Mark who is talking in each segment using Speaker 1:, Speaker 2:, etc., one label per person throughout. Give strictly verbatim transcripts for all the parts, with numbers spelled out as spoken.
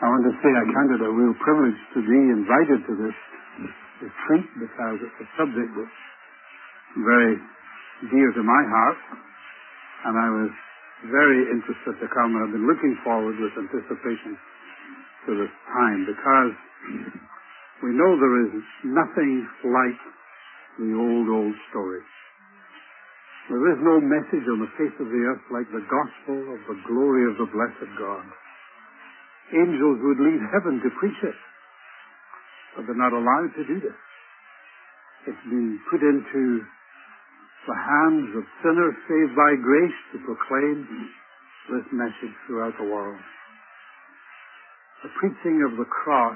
Speaker 1: I want to say I count it a real privilege to be invited to this retreat because it's a subject that's very dear to my heart, and I was very interested to come. I've been looking forward with anticipation to this time because we know there is nothing like the old, old story. There is no message on the face of the earth like the gospel of the glory of the blessed God. Angels would leave heaven to preach it, but they're not allowed to do this. It's been put into the hands of sinners saved by grace to proclaim this message throughout the world. The preaching of the cross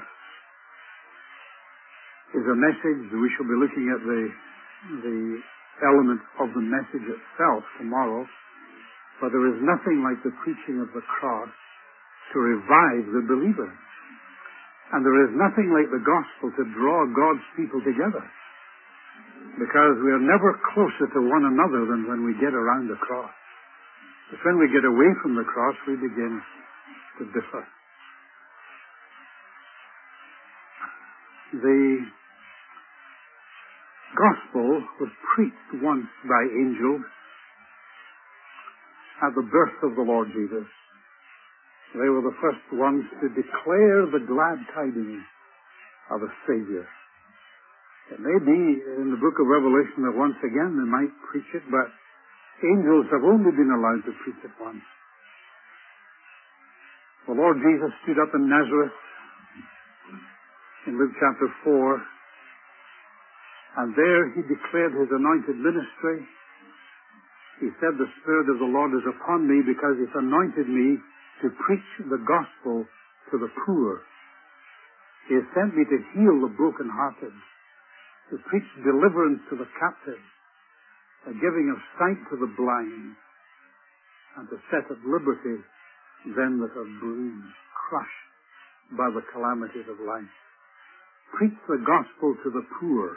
Speaker 1: is a message. We shall be looking at the, the element of the message itself tomorrow, but there is nothing like the preaching of the cross to revive the believer. And there is nothing like the gospel to draw God's people together, because we are never closer to one another than when we get around the cross. It's when we get away from the cross we begin to differ. The gospel was preached once by angels at the birth of the Lord Jesus. They were the first ones to declare the glad tidings of a Savior. It may be in the book of Revelation that once again they might preach it, but angels have only been allowed to preach it once. The Lord Jesus stood up in Nazareth in Luke chapter four, and there he declared his anointed ministry. He said, "The Spirit of the Lord is upon me, because he's anointed me to preach the gospel to the poor. He has sent me to heal the brokenhearted, to preach deliverance to the captives, the giving of sight to the blind, and to set at liberty them that are bruised, crushed by the calamities of life." Preach the gospel to the poor.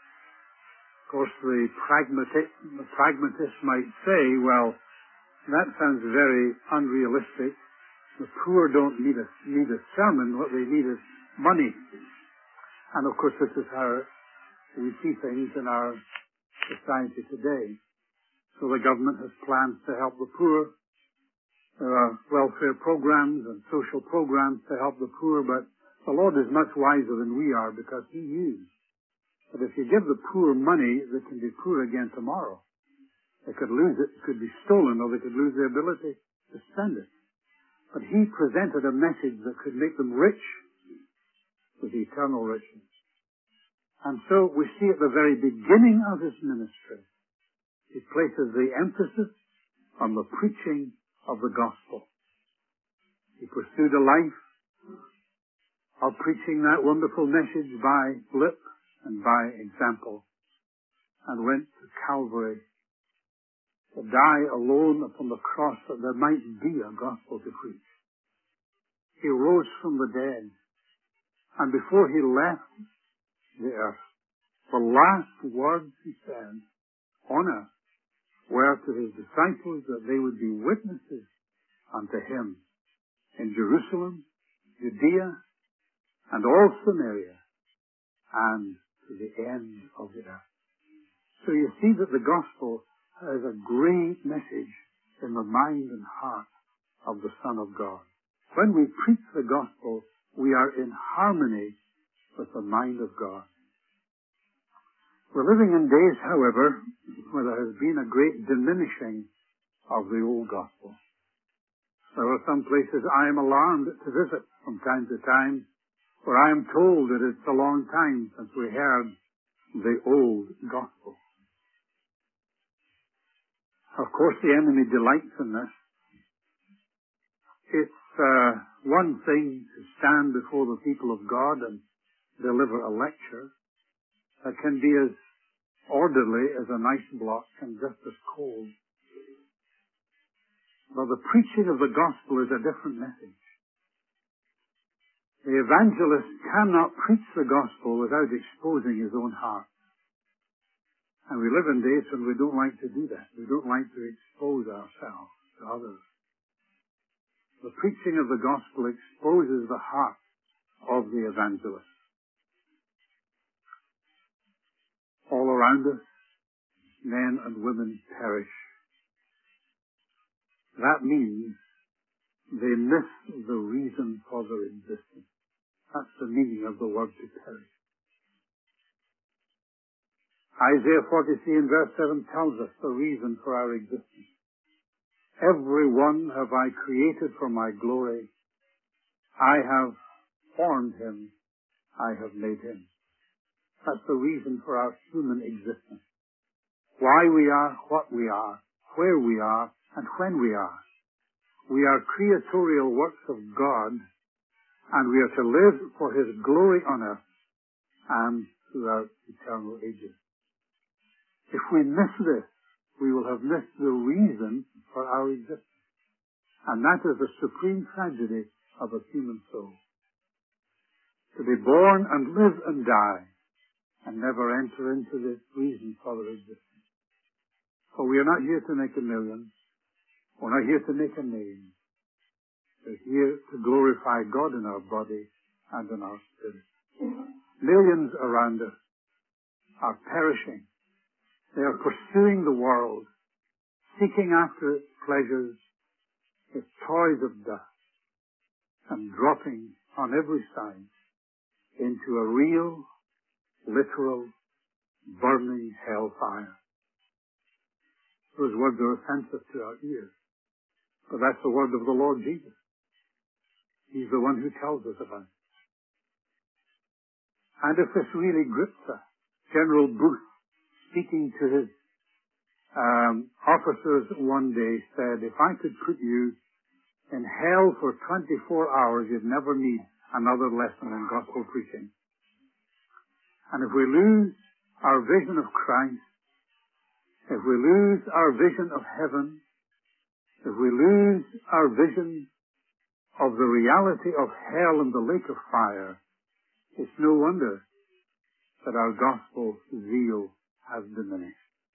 Speaker 1: Of course, the pragmatist, the pragmatist might say, well, that sounds very unrealistic. The poor don't need a, need a sermon. What they need is money. And of course, this is how we see things in our society today. So the government has plans to help the poor. There are welfare programs and social programs to help the poor, but the Lord is much wiser than we are, because he knew that if you give the poor money, they can be poor again tomorrow. They could lose it, it could be stolen, or they could lose the ability to spend it. But he presented a message that could make them rich with eternal riches. And so we see at the very beginning of his ministry, he places the emphasis on the preaching of the gospel. He pursued a life of preaching that wonderful message by lip and by example, and went to Calvary to die alone upon the cross that there might be a gospel to preach. He rose from the dead, and before he left the earth, the last words he said on earth were to his disciples that they would be witnesses unto him in Jerusalem, Judea, and all Samaria, and to the end of the earth. So you see that the gospel has a great message in the mind and heart of the Son of God. When we preach the gospel, we are in harmony with the mind of God. We're living in days, however, where there has been a great diminishing of the old gospel. There are some places I am alarmed to visit from time to time, where I am told that it's a long time since we heard the old gospel. Of course, the enemy delights in this. It's uh, one thing to stand before the people of God and deliver a lecture that can be as orderly as an ice block and just as cold. But the preaching of the gospel is a different message. The evangelist cannot preach the gospel without exposing his own heart. And we live in days when we don't like to do that. We don't like to expose ourselves to others. The preaching of the gospel exposes the heart of the evangelist. All around us, men and women perish. That means they miss the reason for their existence. That's the meaning of the word to perish. Isaiah forty-three and verse seven tells us the reason for our existence. Every one have I created for my glory. I have formed him. I have made him. That's the reason for our human existence. Why we are what we are, where we are, and when we are. We are creatorial works of God, and we are to live for his glory on earth and throughout eternal ages. If we miss this, we will have missed the reason for our existence. And that is the supreme tragedy of a human soul. To be born and live and die and never enter into the reason for their existence. For we are not here to make a million. We're not here to make a name. We're here to glorify God in our body and in our spirit. Millions around us are perishing. They are pursuing the world, seeking after its pleasures, its toys of dust, and dropping on every side into a real, literal, burning hellfire. Those words are offensive to our ears, but that's the word of the Lord Jesus. He's the one who tells us about it. And if this really grips us, General Booth, speaking to his um, officers one day, said, if I could put you in hell for twenty-four hours, you'd never need another lesson in gospel preaching. And if we lose our vision of Christ, if we lose our vision of heaven, if we lose our vision of the reality of hell and the lake of fire, it's no wonder that our gospel zeal has diminished.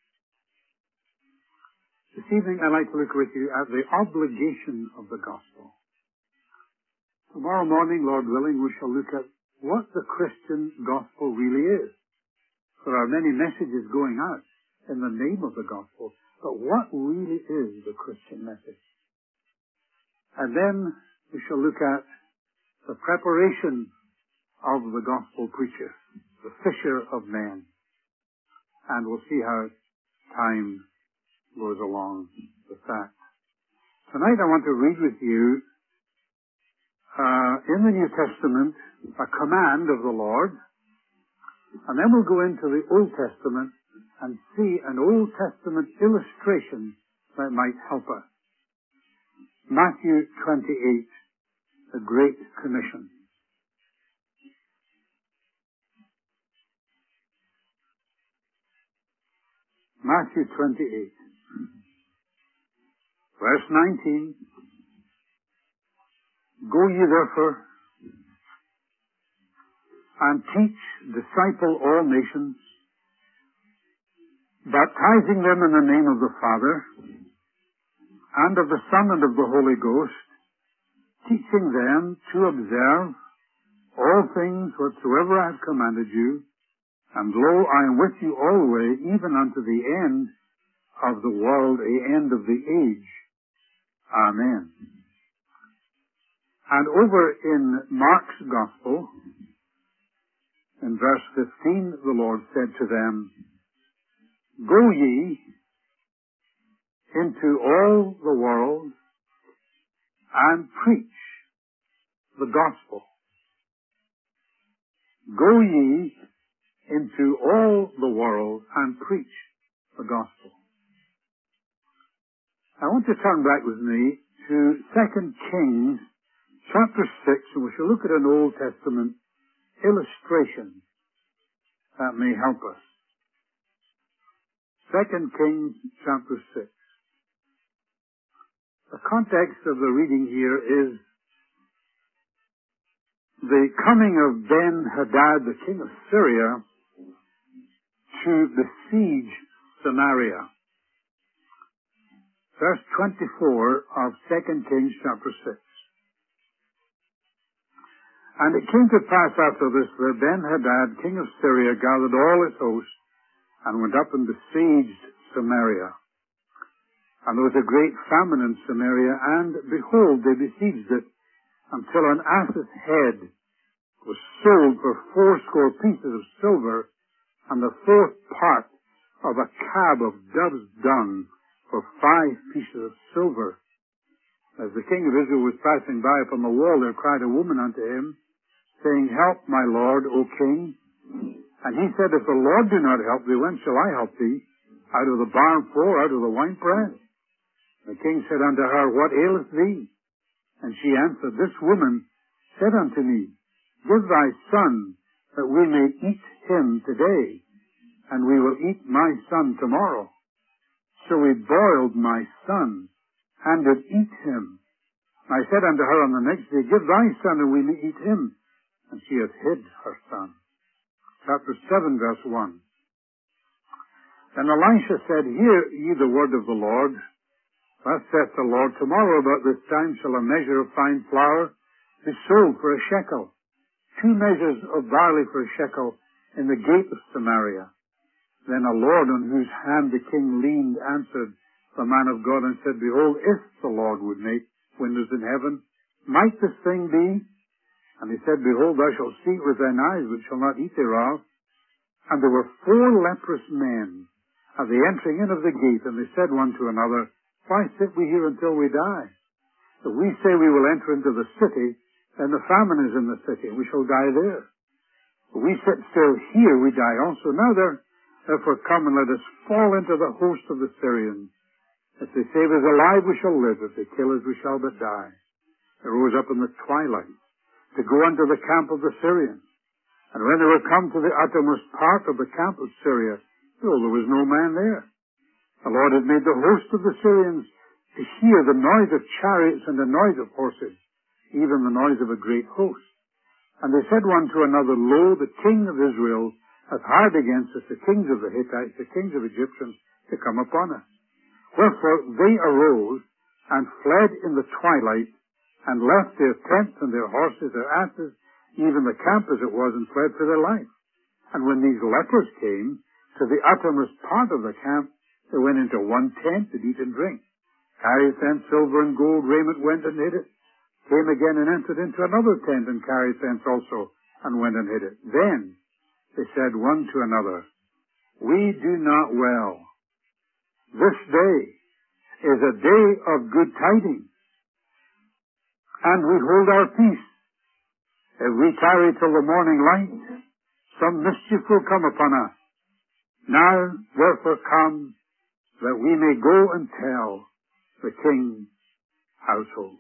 Speaker 1: This evening I'd like to look with you at the obligation of the gospel. Tomorrow morning, Lord willing, we shall look at what the Christian gospel really is. There are many messages going out in the name of the gospel, but what really is the Christian message? And then we shall look at the preparation of the gospel preacher, the fisher of men. And we'll see how time goes along with that. Tonight I want to read with you uh, in the New Testament a command of the Lord, and then we'll go into the Old Testament and see an Old Testament illustration that might help us. Matthew twenty-eight, the Great Commission. Matthew twenty-eight, verse nineteen. Go ye therefore and teach, disciple all nations, baptizing them in the name of the Father, and of the Son, and of the Holy Ghost, teaching them to observe all things whatsoever I have commanded you, and lo, I am with you always, even unto the end of the world, the end of the age. Amen. And over in Mark's Gospel, in verse fifteen, the Lord said to them, Go ye into all the world and preach the gospel. Go ye into all the world and preach the gospel. I want to turn back with me to Second Kings chapter six, and we shall look at an Old Testament illustration that may help us. Second Kings chapter six. The context of the reading here is the coming of Ben-Hadad, the king of Syria, to besiege Samaria. Verse twenty-four of Second Kings chapter six. And it came to pass after this that Ben-Hadad, king of Syria, gathered all his host and went up and besieged Samaria. And there was a great famine in Samaria, and behold, they besieged it until an ass's head was sold for fourscore pieces of silver, and the fourth part of a cab of dove's dung for five pieces of silver. As the king of Israel was passing by upon the wall, there cried a woman unto him, saying, Help, my lord, O king. And he said, If the Lord do not help thee, when shall I help thee? Out of the barn floor, out of the winepress? The king said unto her, What aileth thee? And she answered, This woman said unto me, Give thy son, that we may eat him today, and we will eat my son tomorrow. So we boiled my son, and did eat him. And I said unto her on the next day, Give thy son, and we may eat him. And she hath hid her son. Chapter seven, verse one. Then Elisha said, Hear ye the word of the Lord. Thus saith the Lord, Tomorrow about this time shall a measure of fine flour be sold for a shekel, two measures of barley for a shekel in the gate of Samaria. Then a Lord on whose hand the king leaned answered the man of God and said, Behold, if the Lord would make windows in heaven, might this thing be? And he said, Behold, thou shalt see it with thine eyes, but shalt not eat thereof. And there were four leprous men at the entering in of the gate, and they said one to another, Why sit we here until we die? If we say we will enter into the city, then the famine is in the city, and we shall die there. If we sit still here, we die also. Now therefore come, and let us fall into the host of the Syrians. If they save us alive, we shall live. If they kill us, we shall but die. They rose up in the twilight to go unto the camp of the Syrians. And when they were come to the uttermost part of the camp of Syria, behold, there was no man there. The Lord had made the host of the Syrians to hear the noise of chariots and the noise of horses, even the noise of a great host. And they said one to another, Lo, the king of Israel hath hired against us the kings of the Hittites, the kings of Egyptians, to come upon us. Wherefore they arose and fled in the twilight, and left their tents and their horses, their asses, even the camp as it was, and fled for their life. And when these lepers came to the uttermost part of the camp, they went into one tent to eat and drink. Carried thence silver and gold, raiment went and hid it. Came again and entered into another tent, and carried thence also, and went and hid it. Then they said one to another, We do not well. This day is a day of good tidings, and we hold our peace. If we tarry till the morning light, some mischief will come upon us. Now therefore come, that we may go and tell the king's household.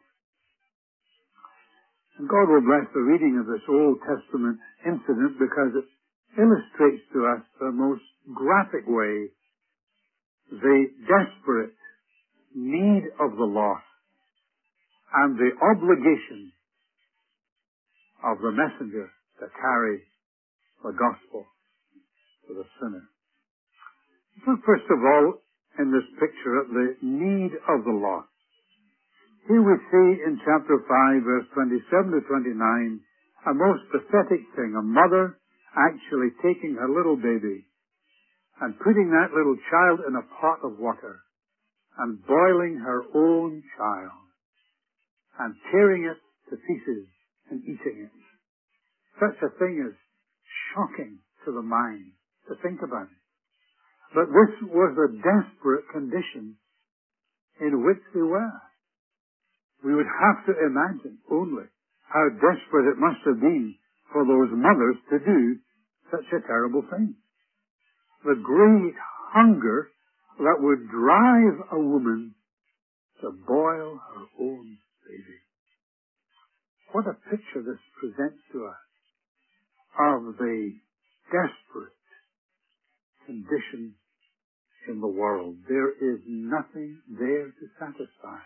Speaker 1: And God will bless the reading of this Old Testament incident, because it illustrates to us the most graphic way the desperate need of the lost and the obligation of the messenger to carry the gospel to the sinner. Look first of all in this picture at the need of the lost. Here we see in chapter five, verse twenty-seven to twenty-nine, a most pathetic thing. A mother actually taking her little baby and putting that little child in a pot of water and boiling her own child and tearing it to pieces and eating it. Such a thing is shocking to the mind to think about it. But this was the desperate condition in which they were. We would have to imagine only how desperate it must have been for those mothers to do such a terrible thing. The great hunger that would drive a woman to boil her own baby. What a picture this presents to us of the desperate condition in the world. There is nothing there to satisfy.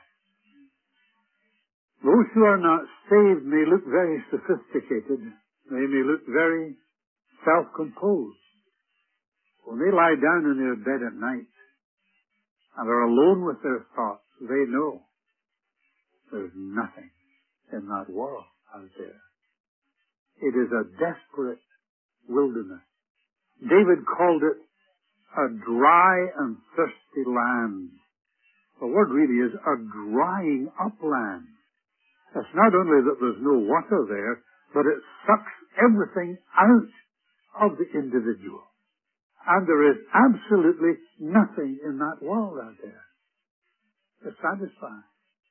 Speaker 1: Those who are not saved may look very sophisticated. They may look very self-composed. When they lie down in their bed at night and are alone with their thoughts, they know there's nothing in that world out there It is a desperate wilderness. David called it a dry and thirsty land. The word really is a drying up land. It's not only that there's no water there, but it sucks everything out of the individual. And there is absolutely nothing in that world out there to satisfy.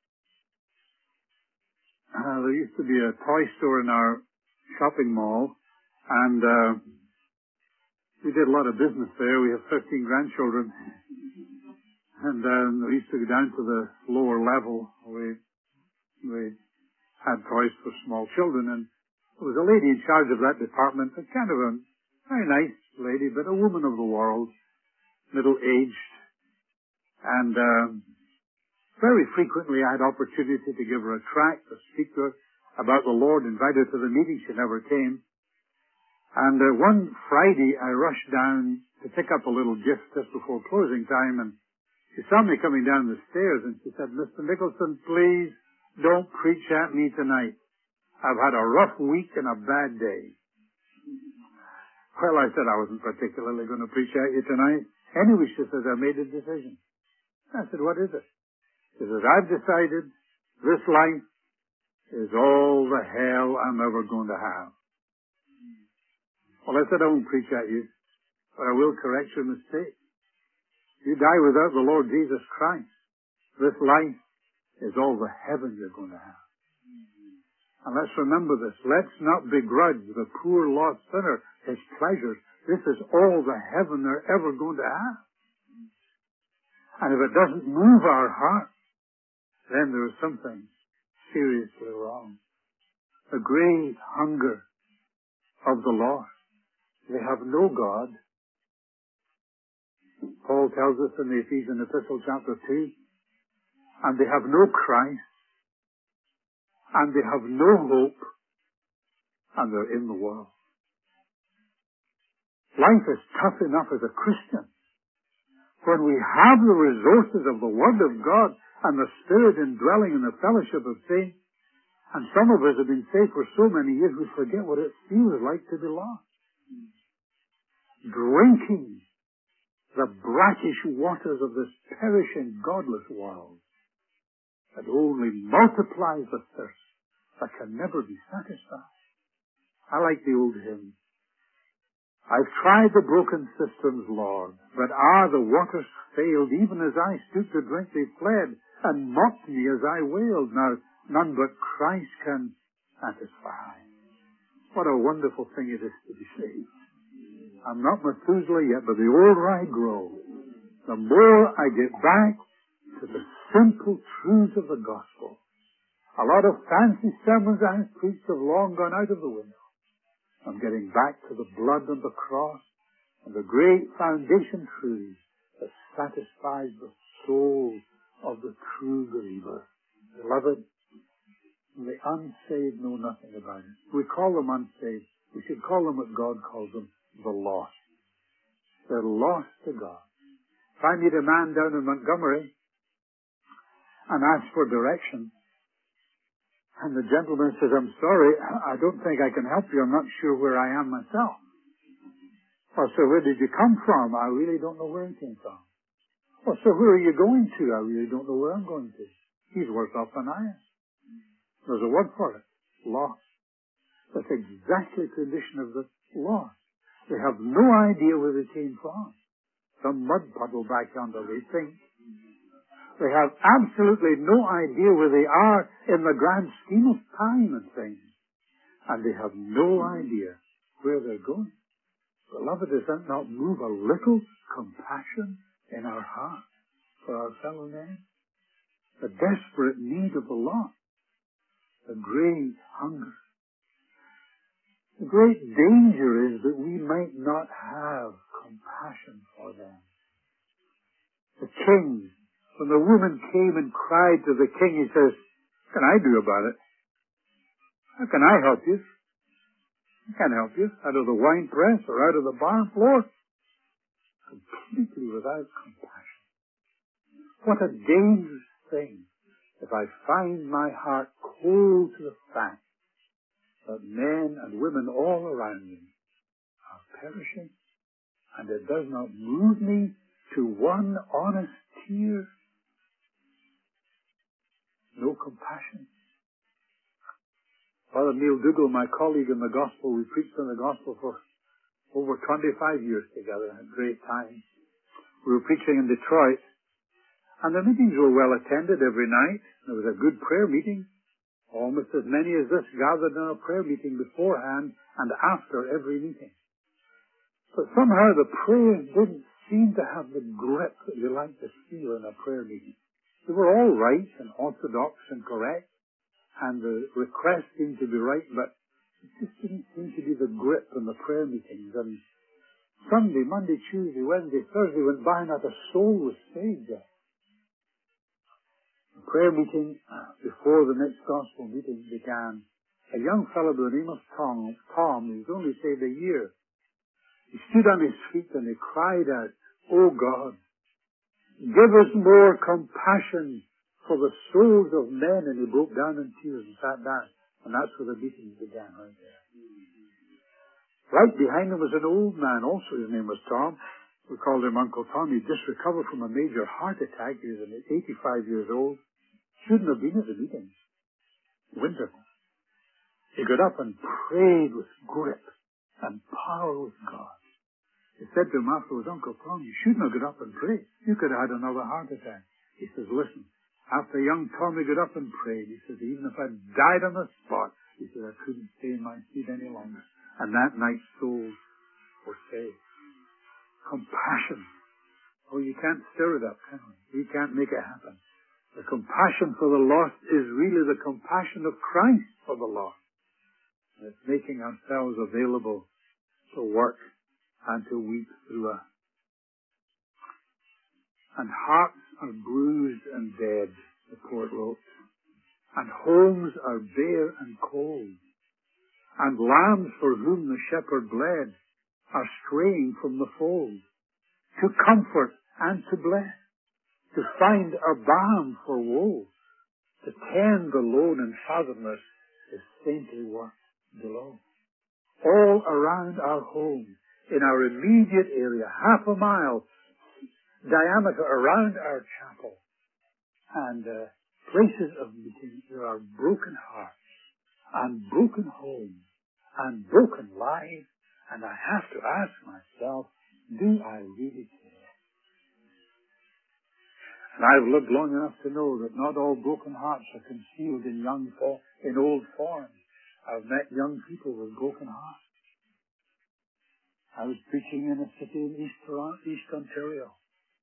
Speaker 1: Uh, there used to be a toy store in our shopping mall, and uh, we did a lot of business there. We have thirteen grandchildren, and um, we used to go down to the lower level. We we had toys for small children, and there was a lady in charge of that department, a kind of a very nice lady, but a woman of the world, middle-aged, and um, very frequently I had opportunity to give her a tract, to speak to her about the Lord, invite her to the meeting. She never came. And uh, one Friday I rushed down to pick up a little gift just before closing time, and she saw me coming down the stairs, and she said, "Mister Nicholson, please don't preach at me tonight. I've had a rough week and a bad day." Well, I said I wasn't particularly going to preach at you tonight. Anyway, she says, "I made a decision." I said, "What is it?" She says, "I've decided this life is all the hell I'm ever going to have." Well, I said, "I won't preach at you, but I will correct your mistake. You die without the Lord Jesus Christ. This life is all the heaven you're going to have. And let's remember this. Let's not begrudge the poor lost sinner his pleasures. This is all the heaven they're ever going to have. And if it doesn't move our heart, then there is something seriously wrong. The great hunger of the lost. They have no God. Paul tells us in the Ephesian Epistle, chapter two. And they have no Christ. And they have no hope. And they're in the world. Life is tough enough as a Christian. When we have the resources of the Word of God and the Spirit indwelling in the fellowship of saints, and some of us have been saved for so many years we forget what it feels like to be lost. Drinking the brackish waters of this perishing, godless world that only multiplies the thirst that can never be satisfied. I like the old hymn. I've tried the broken cisterns, Lord, but ah, the waters failed. Even as I stooped to drink, they fled and mocked me as I wailed. Now, none but Christ can satisfy. What a wonderful thing it is to be saved. I'm not Methuselah yet, but the older I grow, the more I get back to the simple truths of the gospel. A lot of fancy sermons I have preached have long gone out of the window. I'm getting back to the blood on the cross and the great foundation truth that satisfies the soul of the true believer. Beloved, the unsaved know nothing about it. We call them unsaved. We should call them what God calls them, the lost. They're lost to God. If I meet a man down in Montgomery and ask for directions, and the gentleman says, "I'm sorry, I don't think I can help you. I'm not sure where I am myself." "Well, sir, where did you come from?" "I really don't know where he came from." "Well, sir, where are you going to?" "I really don't know where I'm going to." He's worse off than I am. There's a word for it. Lost. That's exactly the condition of the lost. They have no idea where they came from. Some mud puddle back yonder, they think. They have absolutely no idea where they are in the grand scheme of time and things. And they have no idea where they're going. Beloved, does that not move a little compassion in our heart for our fellow men? The desperate need of the lost. The great hunger. The great danger is that we might not have compassion for them. The king, when the woman came and cried to the king, he says, "What can I do about it? How can I help you? I can't help you. Out of the wine press or out of the barn floor." Completely without compassion. What a dangerous thing if I find my heart cold to the fact that men and women all around me are perishing, and it does not move me to one honest tear. No compassion. Father Neil Dougal, my colleague in the gospel, we preached on the gospel for over twenty-five years together, a great time. We were preaching in Detroit, and the meetings were well attended every night. There was a good prayer meeting. Almost as many as this gathered in a prayer meeting beforehand and after every meeting. But somehow the prayers didn't seem to have the grip that you like to feel in a prayer meeting. They were all right and orthodox and correct, and the requests seemed to be right, but it just didn't seem to be the grip in the prayer meetings. And Sunday, Monday, Tuesday, Wednesday, Thursday went by, not a soul was saved yet. The prayer meeting before the next gospel meeting began, a young fellow by the name of Tom, Tom, he was only saved a year. He stood on his feet and he cried out, "Oh God, give us more compassion for the souls of men." And he broke down in tears and sat down. And that's where the meeting began, right there. Right behind him was an old man, also his name was Tom. We called him Uncle Tom. He'd just recovered from a major heart attack. He was eighty-five years old. Shouldn't have been at the meeting. Winter. He got up and prayed with grip and power with God. He said to him afterwards, "Uncle Tom, you shouldn't have got up and prayed. You could have had another heart attack." He says, "Listen, after young Tommy got up and prayed, he says, even if I died on the spot, he said, I couldn't stay in my seat any longer." And that night souls were saved. Compassion. Oh, you can't stir it up, can we? We can't make it happen. The compassion for the lost is really the compassion of Christ for the lost. And it's making ourselves available to work and to weep through us. And hearts are bruised and dead, the poet wrote. And homes are bare and cold. And lambs for whom the shepherd bled are straying from the fold. To comfort and to bless. To find a balm for woe. To tend the lone and fathomless is saintly work below. All around our homes, in our immediate area, half a mile diameter around our chapel, and uh, places of meeting, there are broken hearts, and broken homes, and broken lives, and I have to ask myself, do I really care? And I've lived long enough to know that not all broken hearts are concealed in young fo- in old forms. I've met young people with broken hearts. I was preaching in a city in East, Toronto, East Ontario.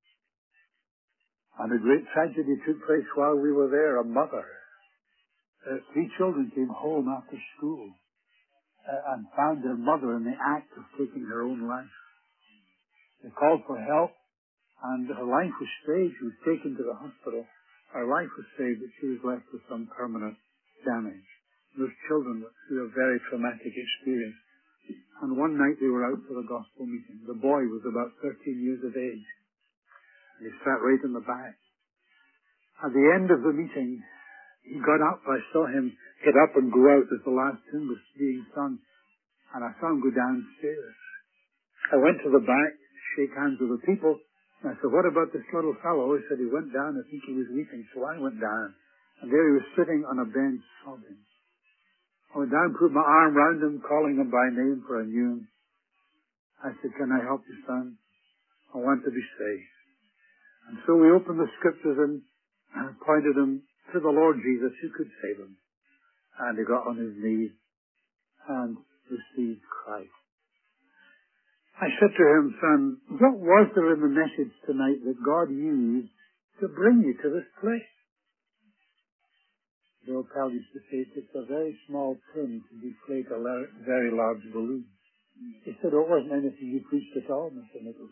Speaker 1: And a great tragedy took place while we were there. A mother, uh, three children came home after school uh, and found their mother in the act of taking her own life. They called for help, and her life was saved. She was taken to the hospital. Her life was saved, but she was left with some permanent damage. Those children went through a very traumatic experience. And one night they were out for a gospel meeting. The boy was about thirteen years of age. And he sat right in the back. At the end of the meeting, he got up. I saw him get up and go out as the last hymn was being sung. And I saw him go downstairs. I went to the back, shake hands with the people. And I said, "What about this little fellow?" He said he went down. I think he was weeping. So I went down. And there he was sitting on a bench sobbing. I went down, put my arm round him, calling him by name, for I knew him. I said, "Can I help you, son? I want to be saved." And so we opened the scriptures and pointed him to the Lord Jesus who could save him. And he got on his knees and received Christ. I said to him, "Son, what was there in the message tonight that God used to bring you to this place?" Bill Pell used to say it takes a very small pin to deflate a la- very large balloon. He said, "Oh, it wasn't anything you preached at all, Mister Nichols."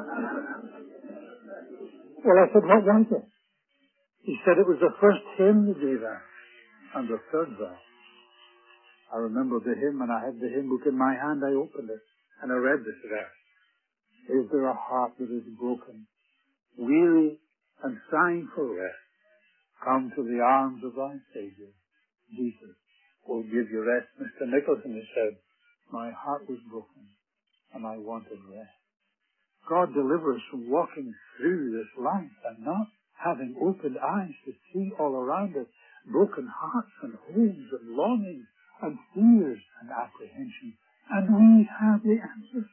Speaker 1: Well, I said, "What was it?" He said it was the first hymn you gave us, and the third verse. I remember the hymn, and I had the hymn book in my hand. I opened it, and I read this verse. "Is there a heart that is broken, weary, and sighing for rest? Come to the arms of thy Savior, Jesus, will give you rest. Mister Nicholson has said, my heart was broken and I wanted rest. God deliver us from walking through this life and not having opened eyes to see all around us broken hearts and homes and longings and fears and apprehensions. And we have the answers.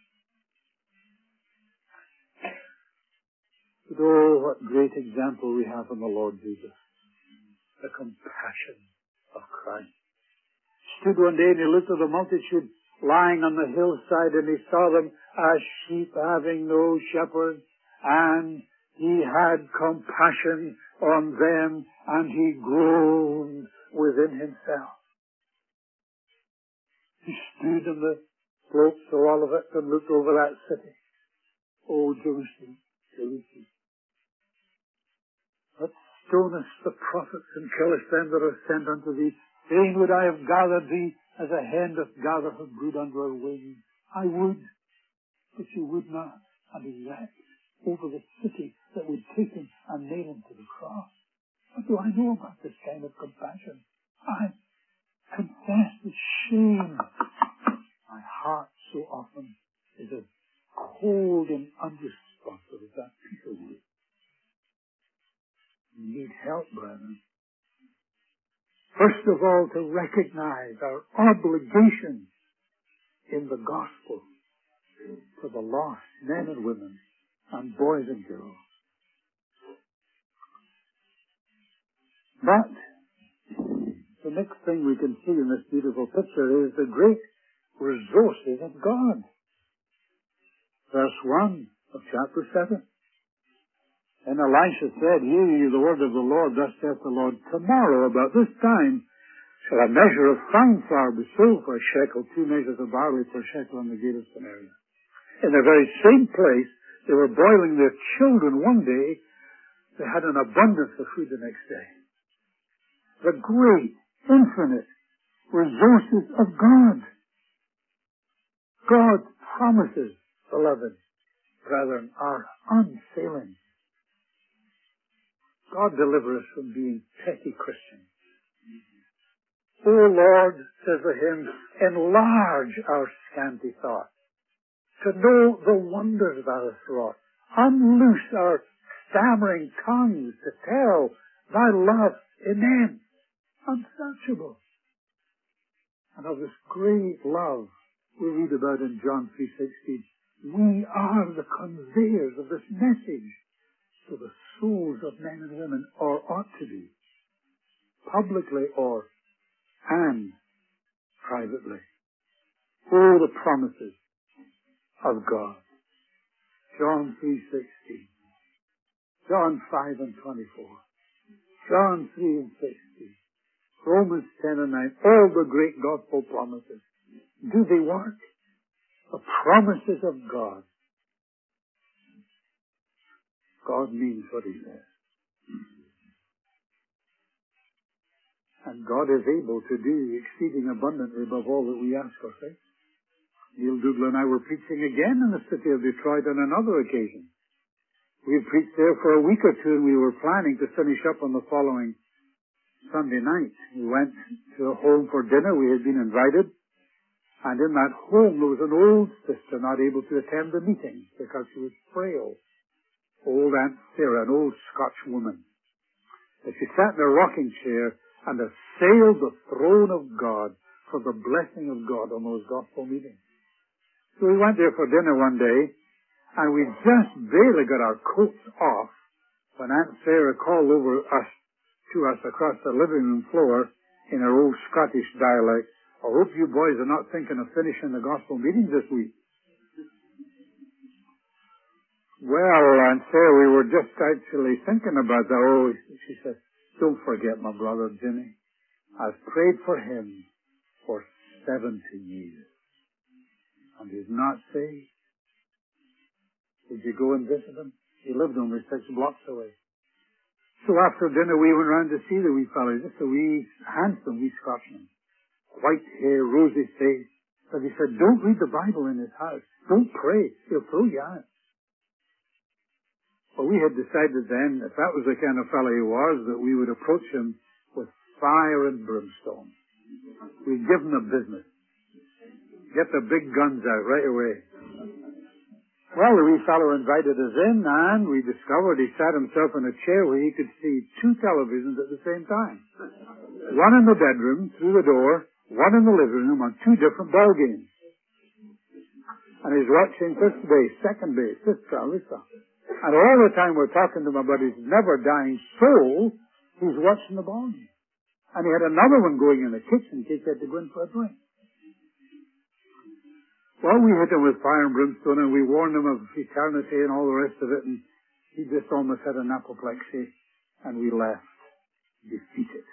Speaker 1: But oh, what great example we have in the Lord Jesus. The compassion of Christ. Stood one day and he looked at the multitude lying on the hillside, and he saw them as sheep having no shepherd, and he had compassion on them, and he groaned within himself. He stood on the slopes of Olivet and looked over that city. Oh, Jerusalem, Jerusalem, that stonest the prophets and killest them that are sent unto thee. Fain would I have gathered thee as a hen doth gather her brood under her wings. I would, but you would not. And he wept over the city that would take him and nail him to the cross. What do I know about this kind of compassion? I confess with shame. My heart so often is as cold and unresponsive as that piece of wood. We need help, brethren. First of all, to recognize our obligation in the gospel to the lost men and women and boys and girls. But the next thing we can see in this beautiful picture is the great resources of God. Verse one of chapter seven. And Elisha said, hear ye the word of the Lord, thus saith the Lord, tomorrow about this time shall a measure of fine flour be sold for a shekel, two measures of barley for a shekel on the gate of Samaria. In the very same place, they were boiling their children one day. They had an abundance of food the next day. The great, infinite resources of God. God's promises, beloved brethren, are unfailing. God deliver us from being petty Christians. O Lord, says the hymn, enlarge our scanty thought, to know the wonders thou hast wrought. Unloose our stammering tongues to tell thy love immense, unsearchable. And of this great love we read about in John three sixteen. We are the conveyors of this message to the souls of men and women, or ought to be, publicly or and privately. Oh, the promises of God. John three sixteen, John five and twenty-four, John three and sixteen, Romans ten and nine, all the great gospel promises. Do they work? The promises of God. God means what he says. And God is able to do exceeding abundantly above all that we ask or think. Neil Dougal and I were preaching again in the city of Detroit on another occasion. We had preached there for a week or two, and we were planning to finish up on the following Sunday night. We went to a home for dinner. We had been invited. And in that home there was an old sister not able to attend the meeting because she was frail. Old Aunt Sarah, an old Scotch woman. But she sat in a rocking chair and assailed the throne of God for the blessing of God on those gospel meetings. So we went there for dinner one day, and we just barely got our coats off when Aunt Sarah called over us to us across the living room floor in her old Scottish dialect. I hope you boys are not thinking of finishing the gospel meetings this week. Well, Aunt Sarah, we were just actually thinking about that. Oh, she said, don't forget my brother Jimmy. I've prayed for him for seventy years. And he's not saved. Did you go and visit him? He lived only six blocks away. So after dinner we went round to see the wee fellow, just a wee, handsome wee Scotsman. White hair, rosy face. But he said, don't read the Bible in his house. Don't pray. He'll throw you out. Well, we had decided then, if that was the kind of fellow he was, that we would approach him with fire and brimstone. We give them the business. Get the big guns out right away. Well, the wee fellow invited us in, and we discovered he sat himself in a chair where he could see two televisions at the same time. One in the bedroom, through the door, one in the living room on two different ball games. And he's watching first base, second base, this song, this song. And all the time we're talking to him about his never-dying soul, he's watching the ball game. And he had another one going in the kitchen in case he had to go in for a drink. Well, we hit him with fire and brimstone, and we warned him of eternity and all the rest of it, and he just almost had an apoplexy, and we left, defeated.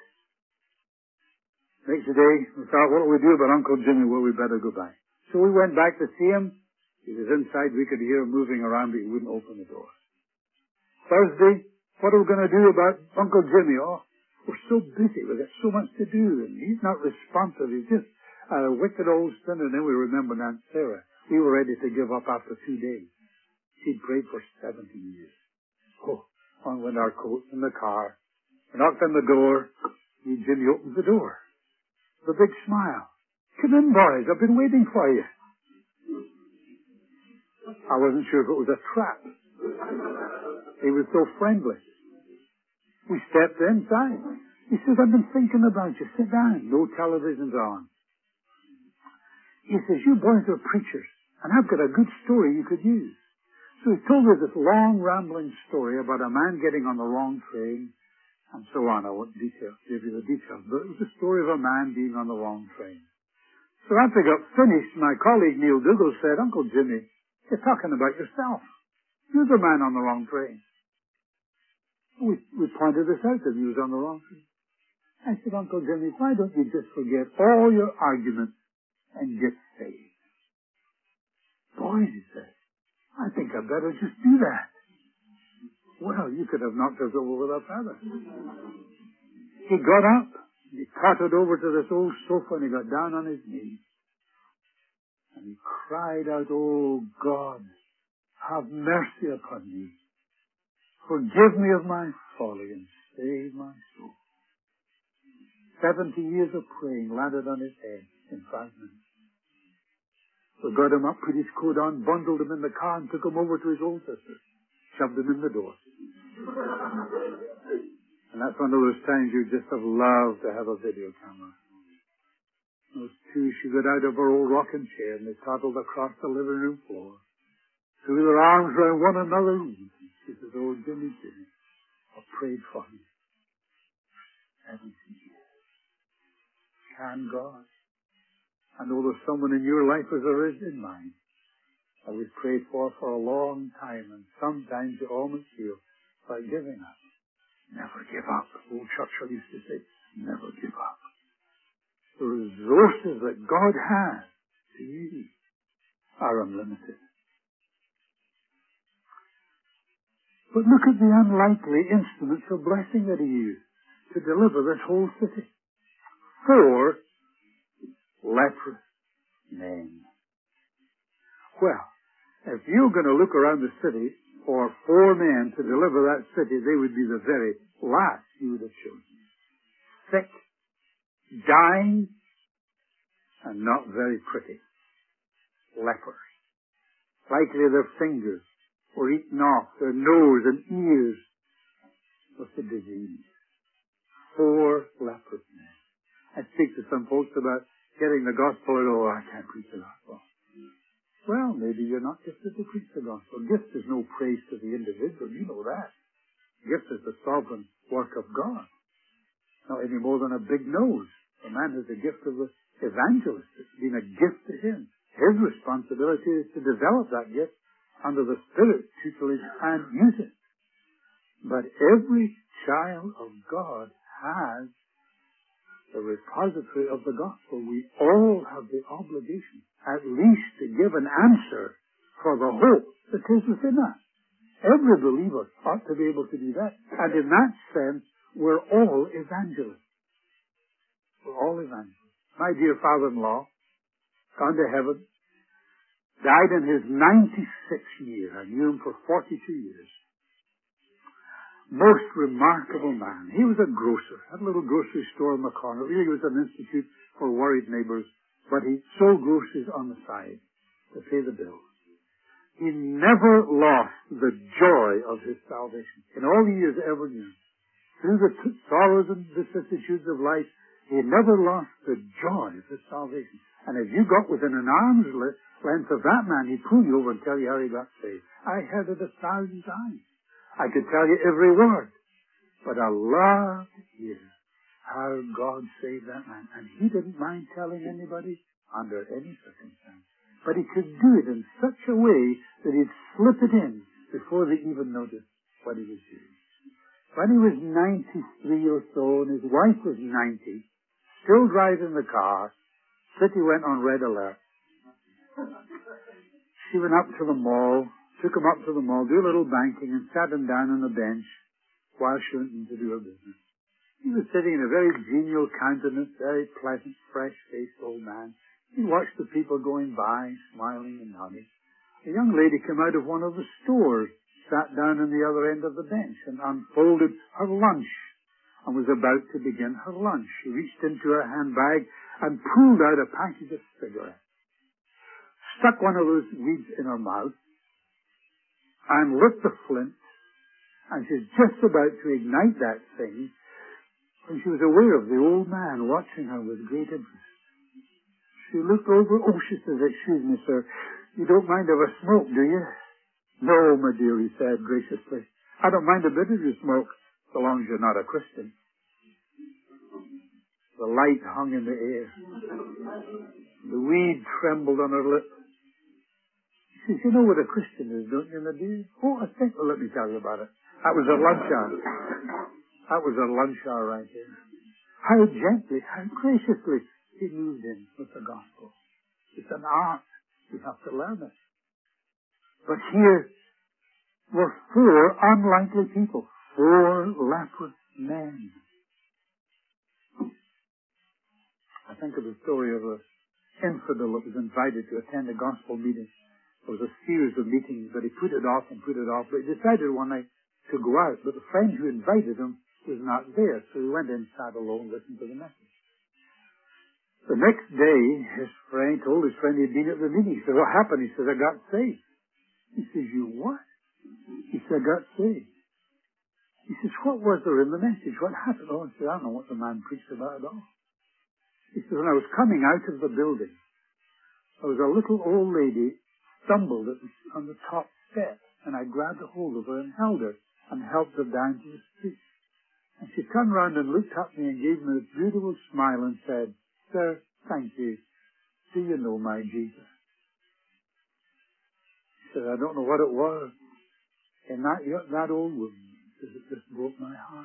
Speaker 1: Next day, we thought, what do we do about Uncle Jimmy? Well, we better go back. So we went back to see him. He was inside. We could hear him moving around, but he wouldn't open the door. Thursday, what are we going to do about Uncle Jimmy? Oh, we're so busy. We've got so much to do, and he's not responsive. He's just a wicked old sinner. And then we remembered Aunt Sarah. We were ready to give up after two days. She'd prayed for seventy years. Oh, on went our coats in the car. We knocked on the door. And Jimmy opened the door. With a big smile. Come in, boys. I've been waiting for you. I wasn't sure if it was a trap. He was so friendly. We stepped inside. He says, I've been thinking about you. Sit down. No television's on. He says, you boys are preachers, and I've got a good story you could use. So he told me this long, rambling story about a man getting on the wrong train, and so on. I won't detail, give you the details, but it was the story of a man being on the wrong train. So after I got finished, my colleague Neil Dougal said, Uncle Jimmy, you're talking about yourself. You're the man on the wrong train. We, we pointed this out that he was on the wrong train. I said, Uncle Jimmy, why don't you just forget all your arguments and get saved? Boys, he said, I think I better just do that. Well, you could have knocked us over with a feather. He got up, he tottered over to this old sofa, and he got down on his knees. And he cried out, oh God, have mercy upon me. Forgive me of my folly and save my soul. Seventy years of praying landed on his head in five minutes. We got him up, put his coat on, bundled him in the car, and took him over to his old sister. Shoved him in the door. And that's one of those times you just have loved to have a video camera. Those two, she got out of her old rocking chair, and they toddled across the living room floor, threw their arms around one another. She says, oh, Jimmy, Jimmy, I prayed for you. Seventy years. Can God? I know there's someone in your life as there is in mine that we've prayed for for a long time, and sometimes you almost feel like giving up. Never give up. Old Churchill used to say, never give up. The resources that God has to you are unlimited. But look at the unlikely instruments of blessing that he used to deliver this whole city. Four leprous men. Well, if you're going to look around the city for four men to deliver that city, they would be the very last you would have chosen. Sick, dying, and not very pretty. Lepers. Likely their fingers were eaten off, their nose and ears with the disease. Four leprous men. I speak to some folks about getting the gospel, and oh, I can't preach the gospel. Well, maybe you're not gifted to preach the gospel. Gift is no praise to the individual. You know that. Gift is the sovereign work of God. Not any more than a big nose. A man has the gift of the evangelist. It's been a gift to him. His responsibility is to develop that gift under the Spirit's tutelage and use it. But every child of God has the repository of the gospel. We all have the obligation, at least, to give an answer for the hope that is within us. Every believer ought to be able to do that. And in that sense, we're all evangelists. We're all evangelists. My dear father-in-law, gone to heaven, died in his ninety-sixth year. I knew him for forty-two years. most remarkable man. He was a grocer, had a little grocery store in the corner. Really was an institute for worried neighbors, but he sold groceries on the side to pay the bills. He never lost the joy of his salvation. In all the years ever knew, through the t- sorrows and vicissitudes of life, he never lost the joy of his salvation. And if you got within an arm's length of that man, he'd pull you over and tell you how he got saved. I heard it a thousand times. I could tell you every word. But I loved to hear how God saved that man. And he didn't mind telling anybody under any circumstance. But he could do it in such a way that he'd slip it in before they even noticed what he was doing. When he was ninety-three or so, and his wife was ninety, still driving the car, City went on red alert. She went up to the mall, took him up to the mall, do a little banking, and sat him down on a bench while she went in to do her business. He was sitting in a very genial countenance, very pleasant, fresh-faced old man. He watched the people going by, smiling and nodding. A young lady came out of one of the stores, sat down on the other end of the bench, and unfolded her lunch, and was about to begin her lunch. She reached into her handbag and pulled out a package of cigarettes, stuck one of those weeds in her mouth, and lit the flint, and she's just about to ignite that thing when she was aware of the old man watching her with great interest. She looked over. Oh, she says, "Excuse me, sir. You don't mind if I smoke, do you?" "No, my dear," he said graciously. "I don't mind a bit if you smoke, so long as you're not a Christian." The light hung in the air. The weed trembled on her lips. She says, "You know what a Christian is, don't you, my dear?" "Oh, I think, well, let me tell you about it. That was at lunch hour. That was at lunch hour right here." How gently, how graciously he moved in with the gospel. It's an art. We have to learn it. But here were four unlikely people, four leprous men. I think of the story of an infidel that was invited to attend a gospel meeting. There was a series of meetings, but he put it off and put it off. But he decided one night to go out, but the friend who invited him was not there, so he went in, sat alone, listened to the message. The next day, his friend told his friend he'd been at the meeting. He said, "What happened?" He said, "I got saved." He says, "You what?" He said, "I got saved." He says, "What was there in the message? What happened?" Oh, he said, "I don't know what the man preached about at all." He said, "When I was coming out of the building, there was a little old lady stumbled on the top step, and I grabbed a hold of her and held her and helped her down to the street. And she turned round and looked at me and gave me a beautiful smile and said, 'Sir, thank you. Do you know my Jesus?'" He said, "I don't know what it was. And that, that old woman, says, it just broke my heart."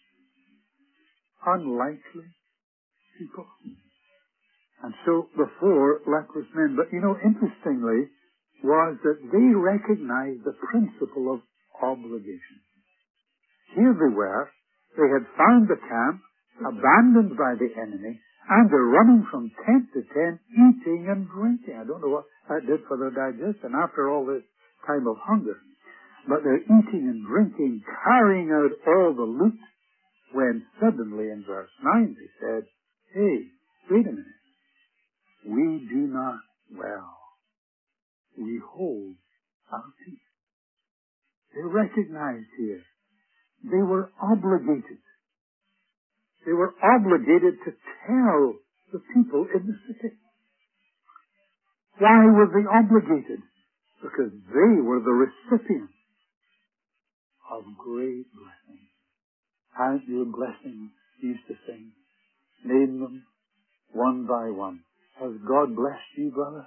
Speaker 1: Unlikely people. And so the four leprous men. But you know, interestingly, was that they recognized the principle of obligation. Here they were. They had found the camp, abandoned by the enemy, and they're running from tent to tent, eating and drinking. I don't know what that did for their digestion after all this time of hunger. But they're eating and drinking, carrying out all the loot, when suddenly in verse nine they said, "Hey, wait a minute. We do not well. We hold our peace." They recognized here they were obligated. They were obligated to tell the people in the city. Why were they obligated? Because they were the recipients of great blessings. Aren't your blessings used to sing? Name them one by one. Has God blessed you, brother?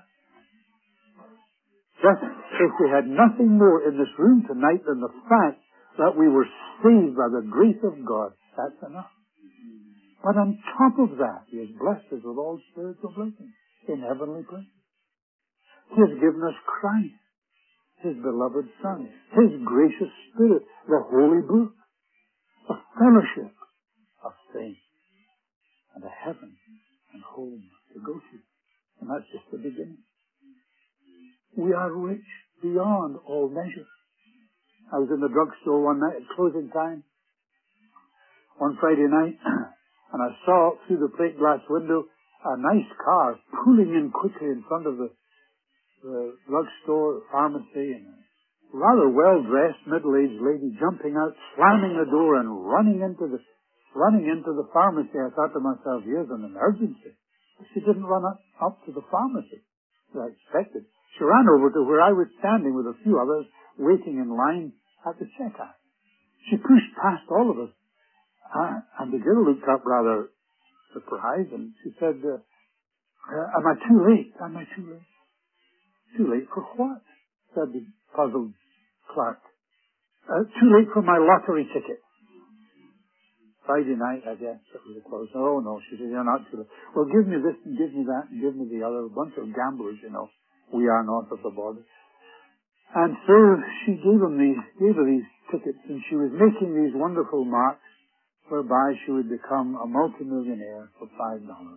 Speaker 1: Just if we had nothing more in this room tonight than the fact that we were saved by the grace of God, that's enough. But on top of that, He has blessed us with all spiritual blessings in heavenly places. He has given us Christ, His beloved Son, His gracious Spirit, the Holy Book, a fellowship of saints, and a heaven and home to go to. And that's just the beginning. We are rich beyond all measure. I was in the drugstore one night at closing time, one Friday night, and I saw through the plate glass window a nice car pulling in quickly in front of the, the drugstore, pharmacy, and a rather well-dressed middle-aged lady jumping out, slamming the door and running into the running into the pharmacy. I thought to myself, here's an emergency. She didn't run up, up to the pharmacy, as I expected. She ran over to where I was standing with a few others waiting in line at the checkout. She pushed past all of us, uh, and the girl looked up rather surprised, and she said, uh, uh, am I too late? Am I too late? Too late for what? Said the puzzled clerk. Uh, too late for my lottery ticket. Friday night, I guess, it was close. Oh, no, she said, you're not too late. Well, give me this and give me that and give me the other. A bunch of gamblers, you know. We are north of the border. And so she gave him these, gave her these tickets, and she was making these wonderful marks whereby she would become a multimillionaire for five dollars.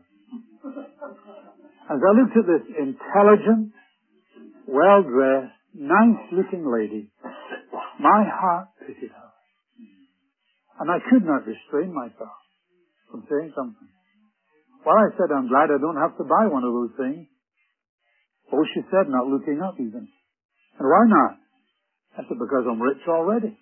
Speaker 1: As I looked at this intelligent, well-dressed, nice-looking lady, my heart pitied her. And I could not restrain myself from saying something. Well, I said, I'm glad I don't have to buy one of those things. Oh, she said, not looking up even. And why not? I said, because I'm rich already.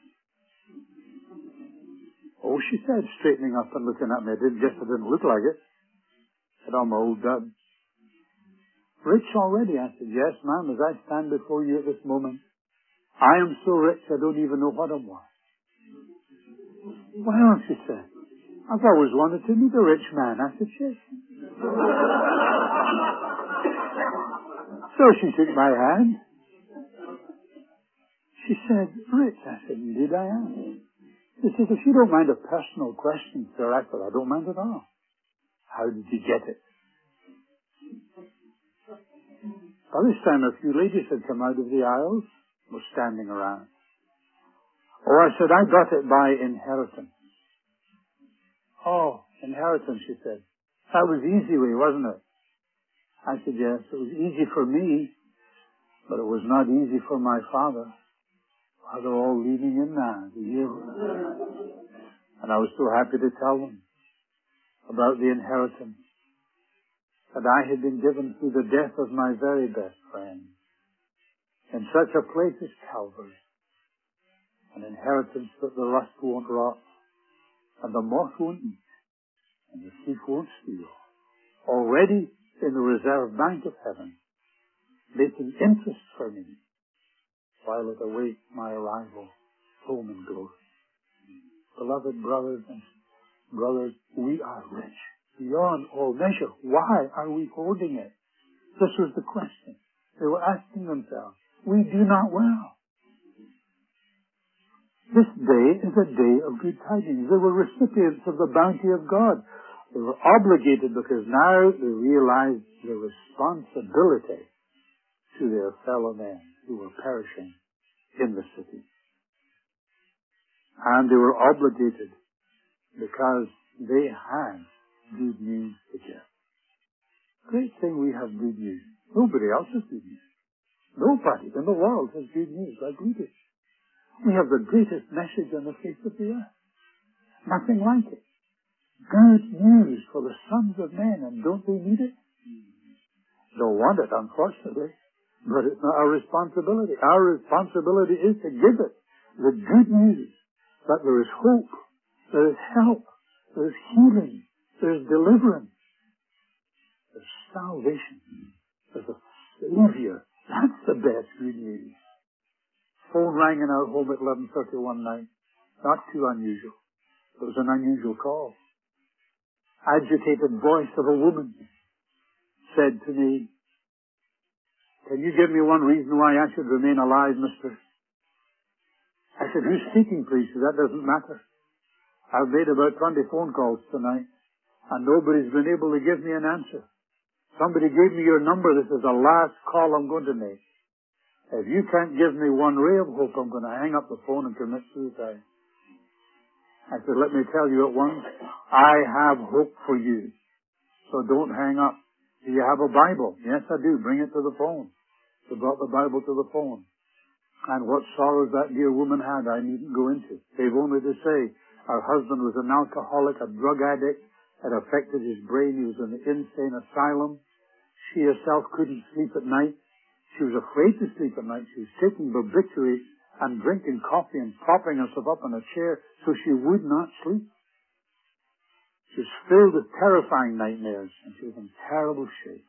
Speaker 1: Oh, she said, straightening up and looking at me. I didn't guess I didn't look like it. I said, I'm old dad. Rich already? I said, yes, ma'am, as I stand before you at this moment, I am so rich I don't even know what I'm worth. Well, she said, I've always wanted to meet a rich man. I said, yes. So she took my hand. She said, rich? I said, indeed I am. She said, if you don't mind a personal question, sir. I said, I don't mind at all. How did you get it? By this time, a few ladies had come out of the aisles, were standing around. Oh, I said, I got it by inheritance. Oh, inheritance, she said. That was easy way, wasn't it? I said, yes, it was easy for me, but it was not easy for my father. Well, they're all leaning in now, do you? And I was so happy to tell them about the inheritance that I had been given through the death of my very best friend in such a place as Calvary. An inheritance that the rust won't rot, and the moth won't eat, and the thief won't steal. Already in the reserve bank of heaven, making interest for me, while it awaits my arrival home in glory. Beloved brothers and brothers, we are rich beyond all measure. Why are we hoarding it? This was the question they were asking themselves. We do not well. This day is a day of good tidings. They were recipients of the bounty of God. They were obligated because now they realized their responsibility to their fellow men who were perishing in the city. And they were obligated because they had good news to give. Great thing we have good news. Nobody else has good news. Nobody in the world has good news like we do. We have the greatest message on the face of the earth. Nothing like it. Good news for the sons of men, and don't they need it? Don't want it, unfortunately, but it's not our responsibility. Our responsibility is to give it. The good news that there is hope, there is help, there is healing, there is deliverance, there's salvation, there's a Savior. That's the best good news. Phone rang in our home at eleven thirty one night. Not too unusual. It was an unusual call. Agitated voice of a woman said to me, can you give me one reason why I should remain alive, mister? I said, who's speaking, please? She said, that doesn't matter. I've made about twenty phone calls tonight, and nobody's been able to give me an answer. Somebody gave me your number. This is the last call I'm going to make. If you can't give me one ray of hope, I'm going to hang up the phone and commit suicide. I said, let me tell you at once, I have hope for you. So don't hang up. Do you have a Bible? Yes, I do. Bring it to the phone. She brought the Bible to the phone. And what sorrows that dear woman had, I needn't go into. They've only to say, her husband was an alcoholic, a drug addict. It affected his brain. He was in the insane asylum. She herself couldn't sleep at night. She was afraid to sleep at night. She was taking barbiturates and drinking coffee and propping herself up in a chair so she would not sleep. She was filled with terrifying nightmares, and she was in terrible shape.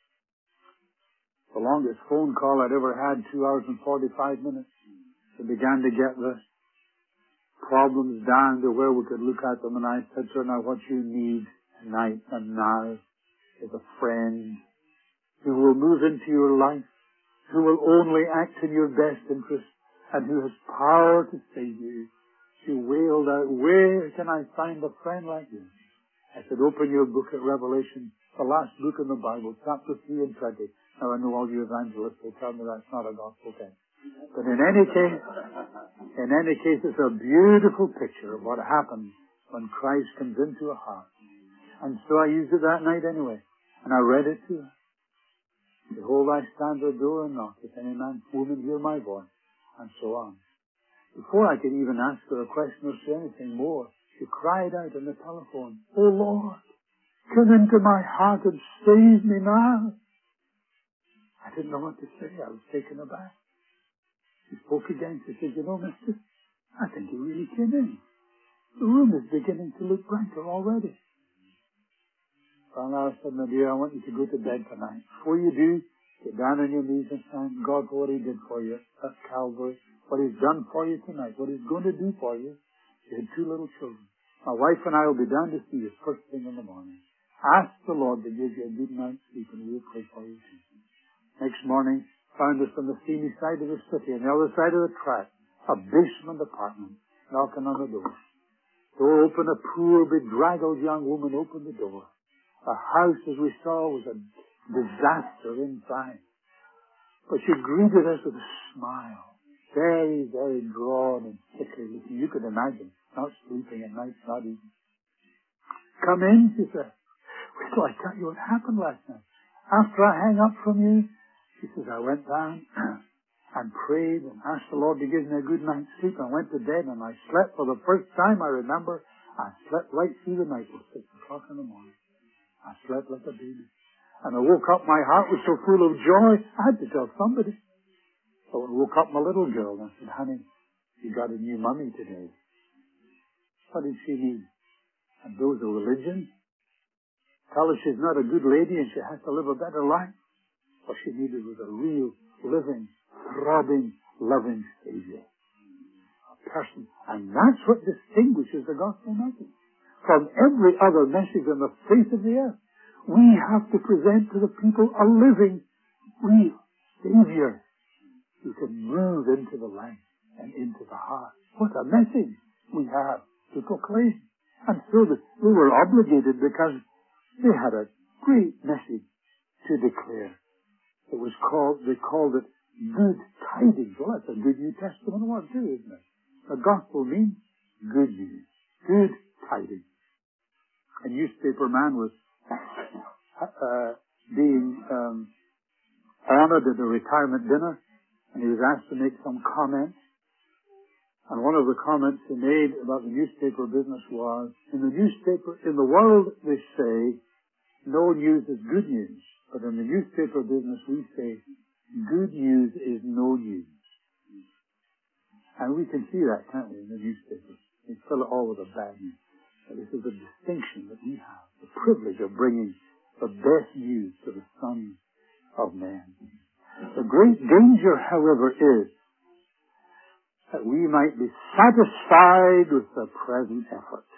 Speaker 1: The longest phone call I'd ever had, two hours and forty-five minutes. She began to get the problems down to where we could look at them, and I said to her, now what you need tonight and now is a friend who will move into your life, who will only act in your best interest, and who has power to save you. She wailed out, where can I find a friend like you? I said, open your book at Revelation, the last book in the Bible, chapter three and twenty. Now I know all you evangelists will tell me that's not a gospel text. But in any case, in any case, it's a beautiful picture of what happens when Christ comes into a heart. And so I used it that night anyway. And I read it to her. Behold, I stand at the door and knock. If any man, woman, hear my voice. And so on. Before I could even ask her a question or say anything more, she cried out on the telephone, oh Lord, come into my heart and save me now. I didn't know what to say. I was taken aback. She spoke again. She said, you know, mister, I think you really came in. The room is beginning to look brighter already. Well, now I said, my dear, I want you to go to bed tonight. Before you do, get down on your knees and thank God for what He did for you at Calvary, what He's done for you tonight, what He's going to do for you. You had two little children. My wife and I will be down to see you first thing in the morning. Ask the Lord to give you a good night's sleep, and we'll pray for you. Next morning, found us on the steamy side of the city, on the other side of the track, a basement apartment, knocking on the door. Door open, a poor, bedraggled young woman opened the door. The house, as we saw, was a disaster inside. But she greeted us with a smile, very, very drawn and sickly looking. You could imagine, not sleeping at night, not eating. Come in, she said. Wait till I tell you what happened last night. After I hang up from you, she says, I went down and prayed and asked the Lord to give me a good night's sleep. I went to bed and I slept for the first time I remember. I slept right through the night till six o'clock in the morning. I slept like a baby. And I woke up, my heart was so full of joy, I had to tell somebody. So I woke up my little girl and I said, honey, you got a new mummy today. What did she need? A dose of religion? Tell her she's not a good lady and she has to live a better life? What she needed was a real, living, throbbing, loving Savior. A person. And that's what distinguishes the gospel message from every other message on the face of the earth. We have to present to the people a living, real Savior who can move into the life and into the heart. What a message we have to proclaim. And so that we were obligated because they had a great message to declare. It was called, they called it good tidings. Well, that's a good New Testament word too, isn't it? The gospel means good news. Good tidings. A newspaper man was uh, being um, honored at a retirement dinner, and he was asked to make some comments. And one of the comments he made about the newspaper business was, in the newspaper, in the world they say, no news is good news. But in the newspaper business we say, good news is no news. And we can see that, can't we, in the newspapers. They fill it all with a bad news. But this is a distinction that we have, the privilege of bringing the best news to the sons of man. The great danger, however, is that we might be satisfied with the present effort.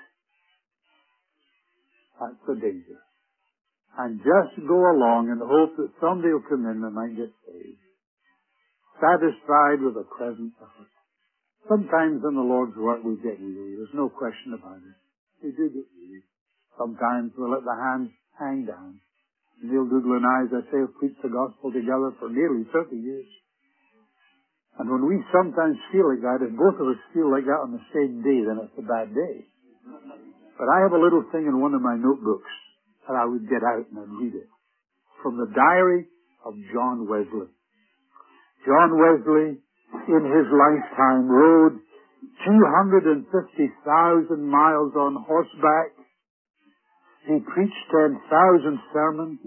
Speaker 1: That's the danger. And just go along in the hope that somebody will come in and might get saved. Satisfied with the present effort. Sometimes in the Lord's work we get weary. There's no question about it. We do get weary. Sometimes we let the hands hang down. Neil Dougal and I, as I say, have preached the gospel together for nearly thirty years. And when we sometimes feel like that, if both of us feel like that on the same day, then it's a bad day. But I have a little thing in one of my notebooks that I would get out and I'd read it. From the diary of John Wesley. John Wesley in his lifetime rode two hundred fifty thousand miles on horseback. He preached ten thousand sermons.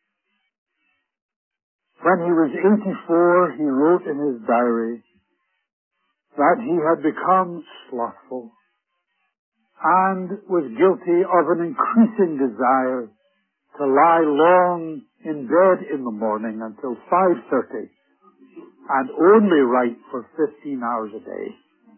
Speaker 1: When he was eighty-four, he wrote in his diary that he had become slothful and was guilty of an increasing desire to lie long in bed in the morning until five thirty and only write for fifteen hours a day.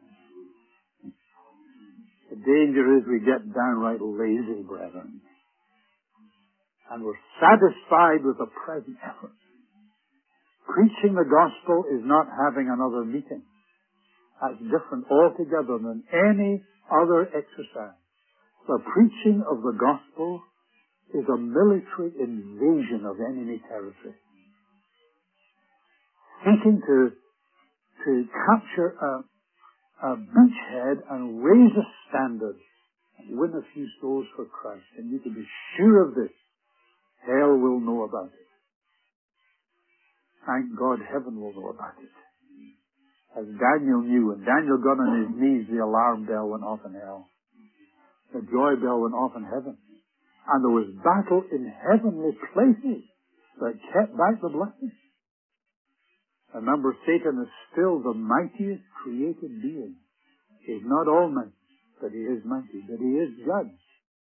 Speaker 1: The danger is we get downright lazy, brethren, and we're satisfied with the present effort. Preaching the gospel is not having another meeting. That's different altogether than any other exercise. The preaching of the gospel is a military invasion of enemy territory. Seeking to, to capture a, a beachhead and raise a standard and win a few souls for Christ. And you can be sure of this. Hell will know about it. Thank God heaven will know about it. As Daniel knew, when Daniel got on his knees, the alarm bell went off in hell. The joy bell went off in heaven. And there was battle in heavenly places that kept back the blessing. Remember, Satan is still the mightiest created being. He's not almighty, but he is mighty, but he is judge.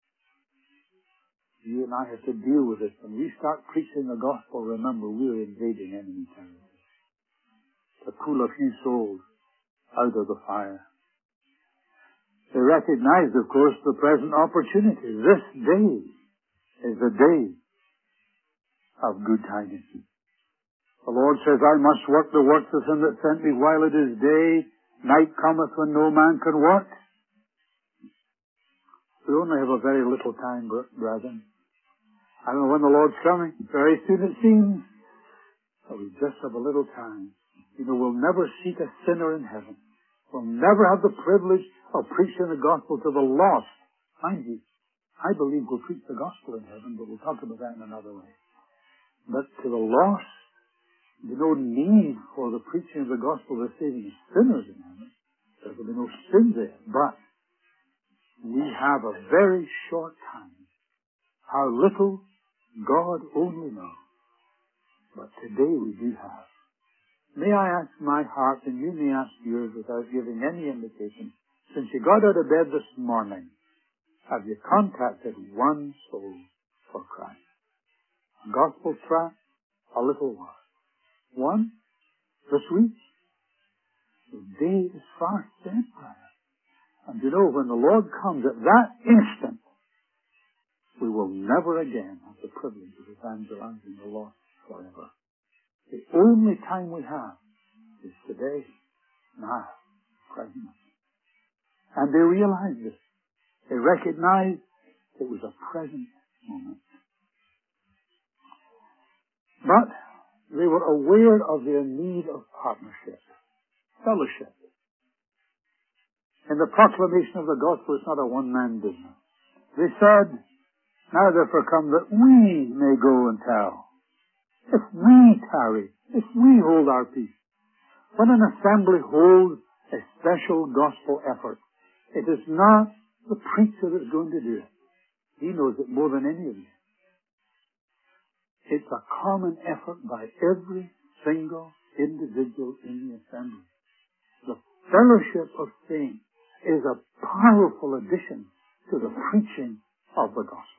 Speaker 1: You and I have to deal with it. When we start preaching the gospel, remember, we're invading enemy territory to pull a few souls out of the fire. They recognized, of course, the present opportunity. This day is the day of good tidings. The Lord says, I must work the works of him that sent me while it is day. Night cometh when no man can work. We only have a very little time, brethren. I don't know when the Lord's coming. Very soon it seems. But we just have a little time. You know, we'll never seek a sinner in heaven. We'll never have the privilege of preaching the gospel to the lost. Mind you, I believe we'll preach the gospel in heaven, but we'll talk about that in another way. But to the lost, there's no need for the preaching of the gospel of saving sinners in heaven. There will be no sin there. But we have a very short time. How little God only knows. But today we do have. May I ask my heart, and you may ask yours without giving any indication, since you got out of bed this morning, have you contacted one soul for Christ? A gospel tract, a little one. One? This week? The day is far spent, brother. And you know, when the Lord comes at that instant, we will never again have the privilege of evangelizing the lost forever. The only time we have is today, now, present. And they realized this. They recognized it was a present moment. But they were aware of their need of partnership, fellowship. In the proclamation of the gospel, it's not a one-man business. They said, now therefore come that we may go and tell. If we tarry, if we hold our peace. When an assembly holds a special gospel effort, it is not the preacher that's going to do it. He knows it more than any of you. It's a common effort by every single individual in the assembly. The fellowship of saints is a powerful addition to the preaching of the gospel.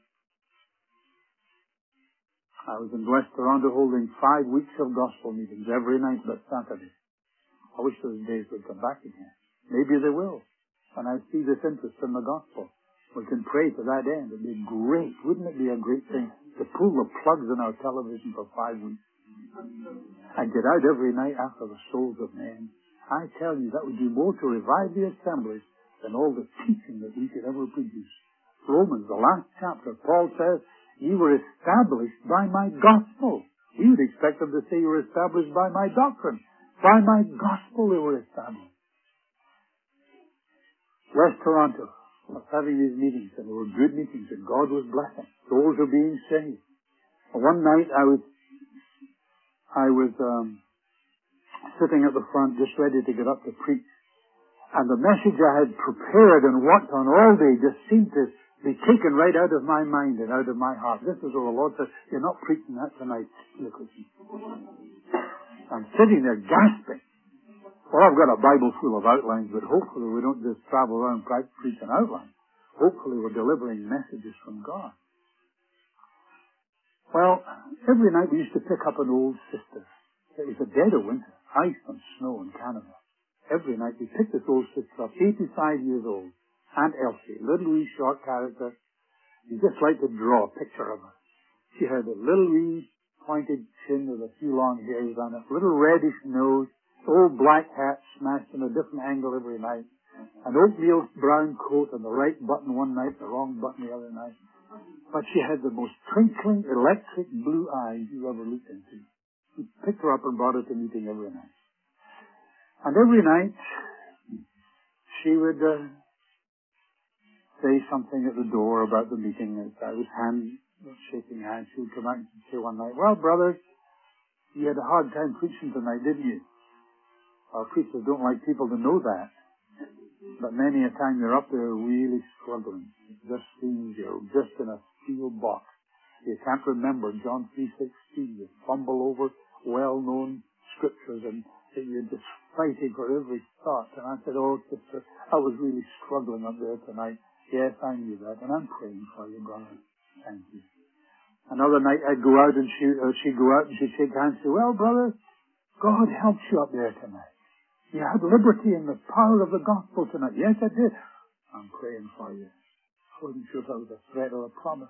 Speaker 1: I was in West Toronto holding five weeks of gospel meetings every night but Saturday. I wish those days would come back again. Maybe they will. When I see this interest in the gospel, we can pray to that end. It'd be great. Wouldn't it be a great thing to pull the plugs in our television for five weeks and get out every night after the souls of men? I tell you, that would do more to revive the assemblies than all the teaching that we could ever produce. Romans, the last chapter, Paul says, you were established by my gospel. We would expect them to say you were established by my doctrine. By my gospel they were established. West Toronto was having these meetings, and they were good meetings, and God was blessing. Souls were being saved. One night I was, I was um, sitting at the front, just ready to get up to preach. And the message I had prepared and worked on all day just seemed to be taken right out of my mind and out of my heart. This is what the Lord said, you're not preaching that tonight. Look at me. I'm sitting there gasping. Well, I've got a Bible full of outlines, but hopefully we don't just travel around preaching outlines. Hopefully we're delivering messages from God. Well, every night we used to pick up an old sister. It was a dead of winter, ice and snow in Canada. Every night we picked this old sister up, eighty-five years old, Aunt Elsie, little wee short character. You just like to draw a picture of her. She had a little wee pointed chin with a few long hairs on it, little reddish nose, old black hat smashed in a different angle every night, an oatmeal brown coat and the right button one night, the wrong button the other night. But she had the most twinkling, electric blue eyes you ever looked into. We picked her up and brought her to meeting every night. And every night, she would uh, say something at the door about the meeting. As I was hand, shaking hands, she would come out and say one night, well, brothers, you had a hard time preaching tonight, didn't you? Our preachers don't like people to know that. But many a time you're up there really struggling. It just seems you're just in a steel box. You can't remember John three sixteen. You fumble over well-known scriptures and you're just fighting for every thought. And I said, oh, sister, I was really struggling up there tonight. Yes, I knew that. And I'm praying for you, brother. Thank you. Another night I'd go out and she, uh, she'd go out and she'd shake hands and say, well, brother, God helps you up there tonight. You had liberty in the power of the gospel tonight. Yes, I did. I'm praying for you. I wasn't sure if that was a threat or a promise.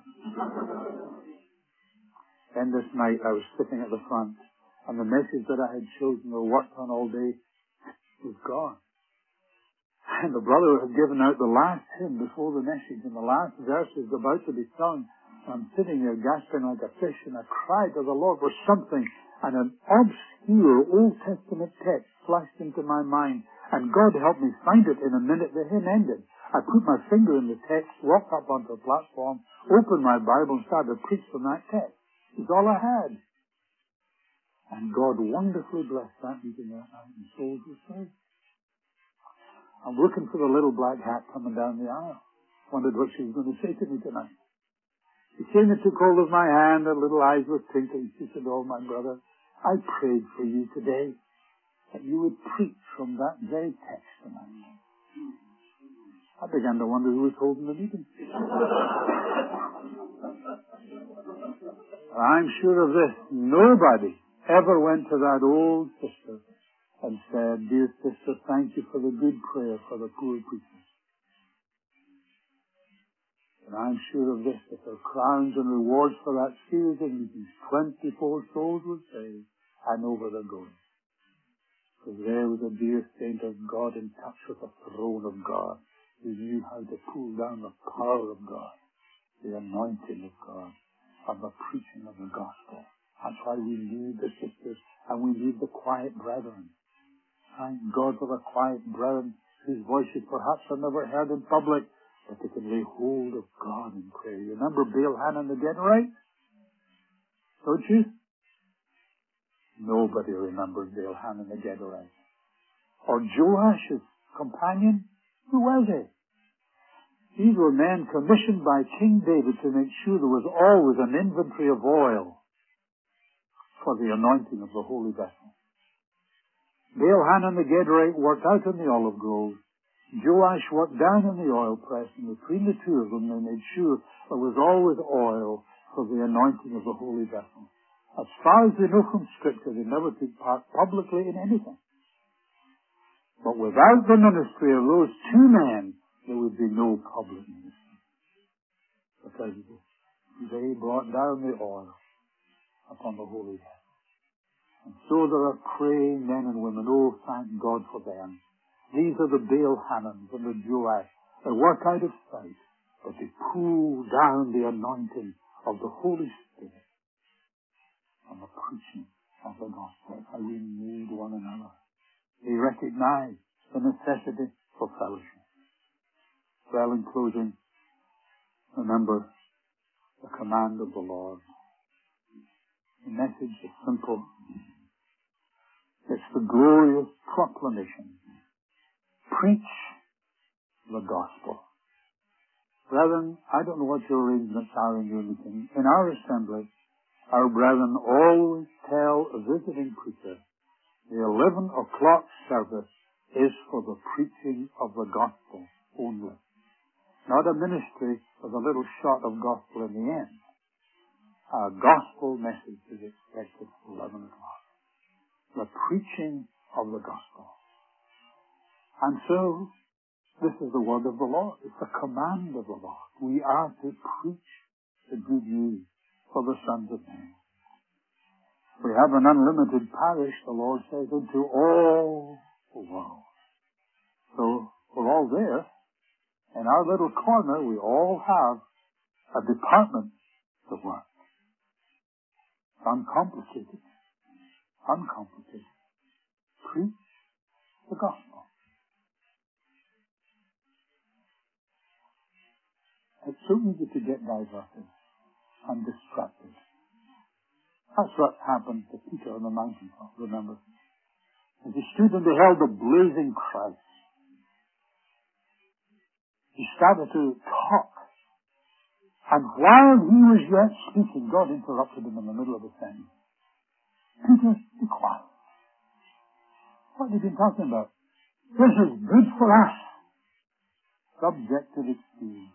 Speaker 1: Then this night I was sitting at the front, and the message that I had chosen or worked on all day was gone. And the brother had given out the last hymn before the message, and the last verse is about to be sung. I'm sitting there gasping like a fish, and I cried to the Lord for something, and an obscure Old Testament text flashed into my mind, and God helped me find it in a minute. The hymn ended. I put my finger in the text, walked up onto the platform, opened my Bible, and started to preach from that text. It's all I had. And God wonderfully blessed that meeting that night, and souls were saved. I'm looking for the little black hat coming down the aisle. Wondered what she was going to say to me tonight. She came and took hold of my hand, her little eyes were twinkling. She said, oh, my brother, I prayed for you today that you would preach from that very text tonight. I began to wonder who was holding the meeting. I'm sure of this. Nobody ever went to that old sister and said, dear sister, thank you for the good prayer for the poor preacher. And I'm sure of this, that the crowns and rewards for that series of meetings, twenty-four souls were saved, and over the going. Because there was a dear saint of God in touch with the throne of God, who knew how to pull down the power of God, the anointing of God, and the preaching of the gospel. That's why we need the sisters, and we need the quiet brethren. Thank God for the quiet brethren, whose voices perhaps are never heard in public, but they can lay hold of God in prayer. You remember Baal Hanan the Gederite? Don't you? Nobody remembers Baal Hanan the Gederite. Or Joash's companion? Who was he? These were men commissioned by King David to make sure there was always an inventory of oil for the anointing of the holy vessel. Baal Hanan the Gederite worked out in the olive grove. Joash worked down in the oil press, and between the two of them, they made sure there was always oil for the anointing of the holy vessel. As far as they know from Scripture, they never took part publicly in anything. But without the ministry of those two men, there would be no public ministry. Because they brought down the oil upon the holy vessel. And so there are praying men and women. Oh, thank God for them. These are the Baal Hanans and the Joash. They work out of sight, but they pull down the anointing of the Holy Spirit and the preaching of the gospel. How we need one another. They recognize the necessity for fellowship. Well, in closing, remember the command of the Lord. The message is simple. It's the glorious proclamation. Preach the gospel. Brethren, I don't know what your arrangements are in your meeting. In our assembly, our brethren always tell a visiting preacher, the eleven o'clock service is for the preaching of the gospel only. Not a ministry with a little shot of gospel in the end. A gospel message is expected at eleven o'clock. The preaching of the gospel. And so, this is the word of the Lord. It's the command of the Lord. We are to preach the good news for the sons of men. We have an unlimited parish, the Lord says, into all the world. So, we're all there. In our little corner, we all have a department to work. Uncomplicated. Uncomplicated. Preach the gospel. It's so easy to get diverted and distracted. That's what happened to Peter on the mountaintop, remember? As he stood and beheld the blazing Christ, he started to talk. And while he was yet speaking, God interrupted him in the middle of the sentence. Peter, be quiet. What have you been talking about? This is good for us. Subjective experience.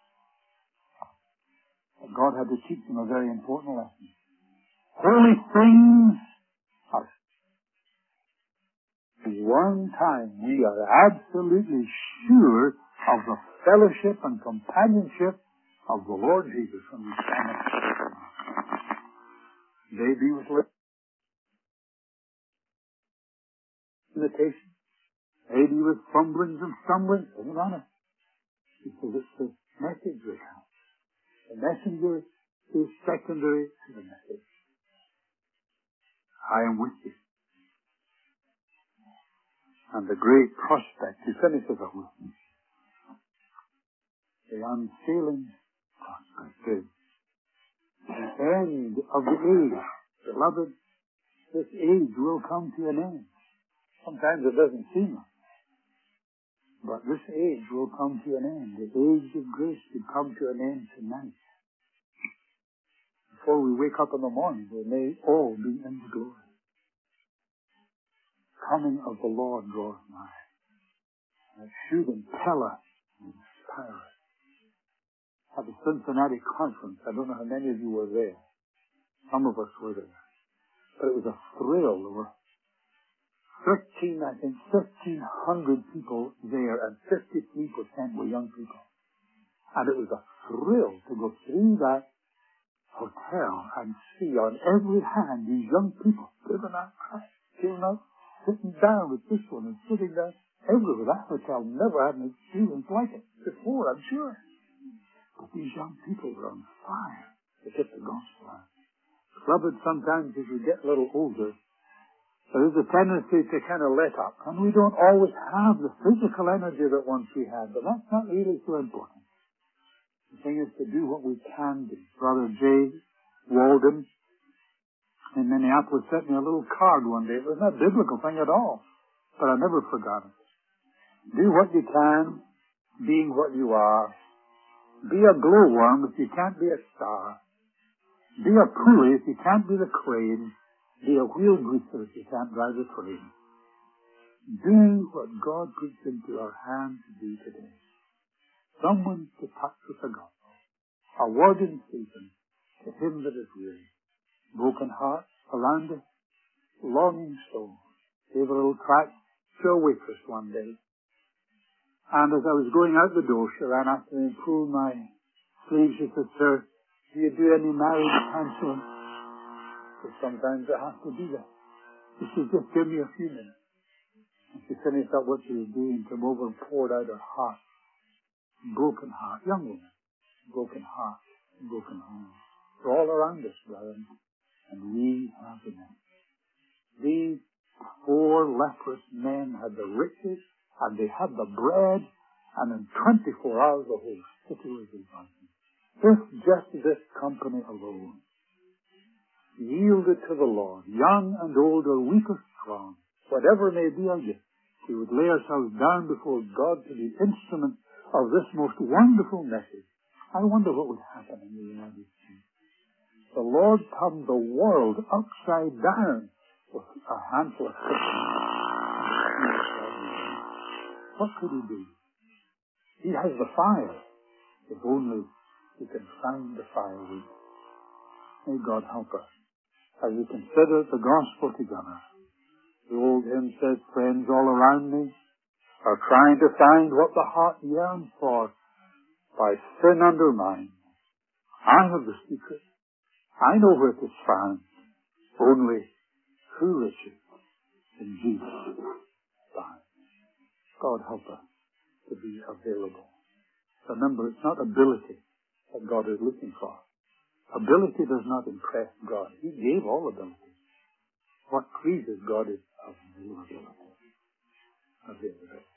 Speaker 1: But God had to teach him a very important lesson. Holy things are. One time we are absolutely sure of the fellowship and companionship of the Lord Jesus when we stand up. Maybe with imitation, maybe with fumblings and stumblings, doesn't matter. Because it's the message we have. The messenger is secondary to the message. I am with you. And the great prospect, he finishes it with me. The unfailing prospect is the end of the age. Beloved, this age will come to an end. Sometimes it doesn't seem it. But this age will come to an end. The age of grace will come to an end tonight. Before we wake up in the morning, we may all be in the glory. Coming of the Lord draws nigh. And it should impel us and inspire us. At the Cincinnati conference, I don't know how many of you were there. Some of us were there. But it was a thrill. There were thirteen, I think, fifteen hundred people there, and fifty-three percent were young people. And it was a thrill to go through that hotel and see on every hand these young people giving out, giving out, sitting down with this one and sitting down everywhere. That hotel never had an experience like it before, I'm sure. But these young people were on fire to get the gospel out. Beloved, sometimes as we get a little older, there is a tendency to kind of let up. And we don't always have the physical energy that once we had. But that's not really so important. The thing is to do what we can do. Brother J. Walden in Minneapolis sent me a little card one day. It was not a biblical thing at all. But I never forgot it. Do what you can, being what you are. Be a glowworm if you can't be a star. Be a pulley if you can't be the crane. Be a wheel greaser if you can't drive the train. Do what God puts into our hands to do today. Someone to touch with the gospel. A word in season to him that is weary. Broken heart around us. Longing soul. Gave a little tract to a waitress one day. And as I was going out the door, she ran after me and pulled my sleeve. She said, "Sir, do you do any marriage counseling?" Because sometimes I have to do that. She said, "Just give me a few minutes." And she finished up what she was doing, came over and poured out her heart. Broken heart. Young woman. Broken heart. Broken home. They're all around us, brethren. And we have the men. These four leprous men had the riches, and they had the bread, and in twenty-four hours the whole city was rejoicing. If just this company alone yielded to the Lord, young and old, or weak or strong, whatever may be our gift, we would lay ourselves down before God to be instruments of this most wonderful message. I wonder what would happen in the United States. The Lord turned the world upside down with a handful of Christians. What could he do? He has the fire, if only he can find the firewood. May God help us as we consider the gospel together. The old hymn says, friends all around me are trying to find what the heart yearns for by sin undermined. I have the secret. I know where it is found. Only true riches in Jesus found. God help us to be available. Remember, it's not ability that God is looking for. Ability does not impress God. He gave all ability. What pleases God is availability. Availability.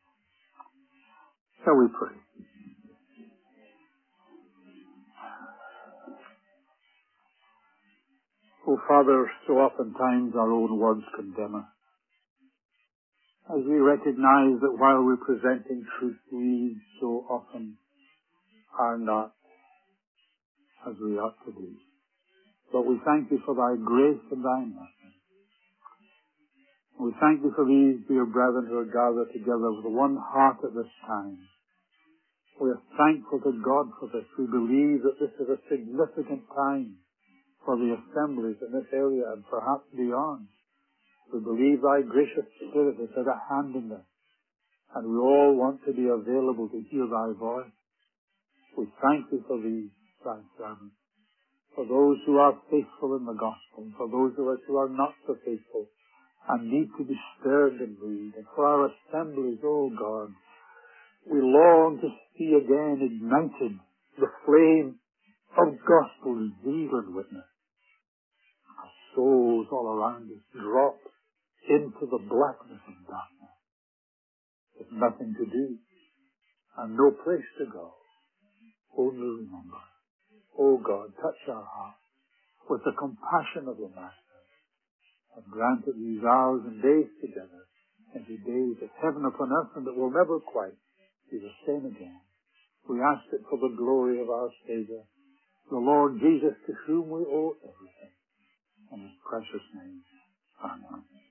Speaker 1: Shall we pray? Oh, Father, so oftentimes our own words condemn us. As we recognize that while we're presenting truth, we so often are not as we ought to be. But we thank Thee for Thy grace and Thy mercy. We thank Thee for these dear brethren who are gathered together with one heart at this time. We are thankful to God for this. We believe that this is a significant time for the assemblies in this area and perhaps beyond. We believe Thy gracious Spirit has had a hand in this, and we all want to be available to hear Thy voice. We thank Thee for these, Thy servants, for those who are faithful in the gospel, for those of us who are not so faithful and need to be stirred and moved, and for our assemblies, oh God, we long to see again ignited the flame of gospel zeal and witness. Our souls all around us drop into the blackness of darkness with nothing to do and no place to go. Only remember, oh God, touch our hearts with the compassion of the Master and grant that these hours and days together and the days of heaven upon earth and that will never quite be the same again. We ask it for the glory of our Savior, the Lord Jesus, to whom we owe everything. In His precious name, amen.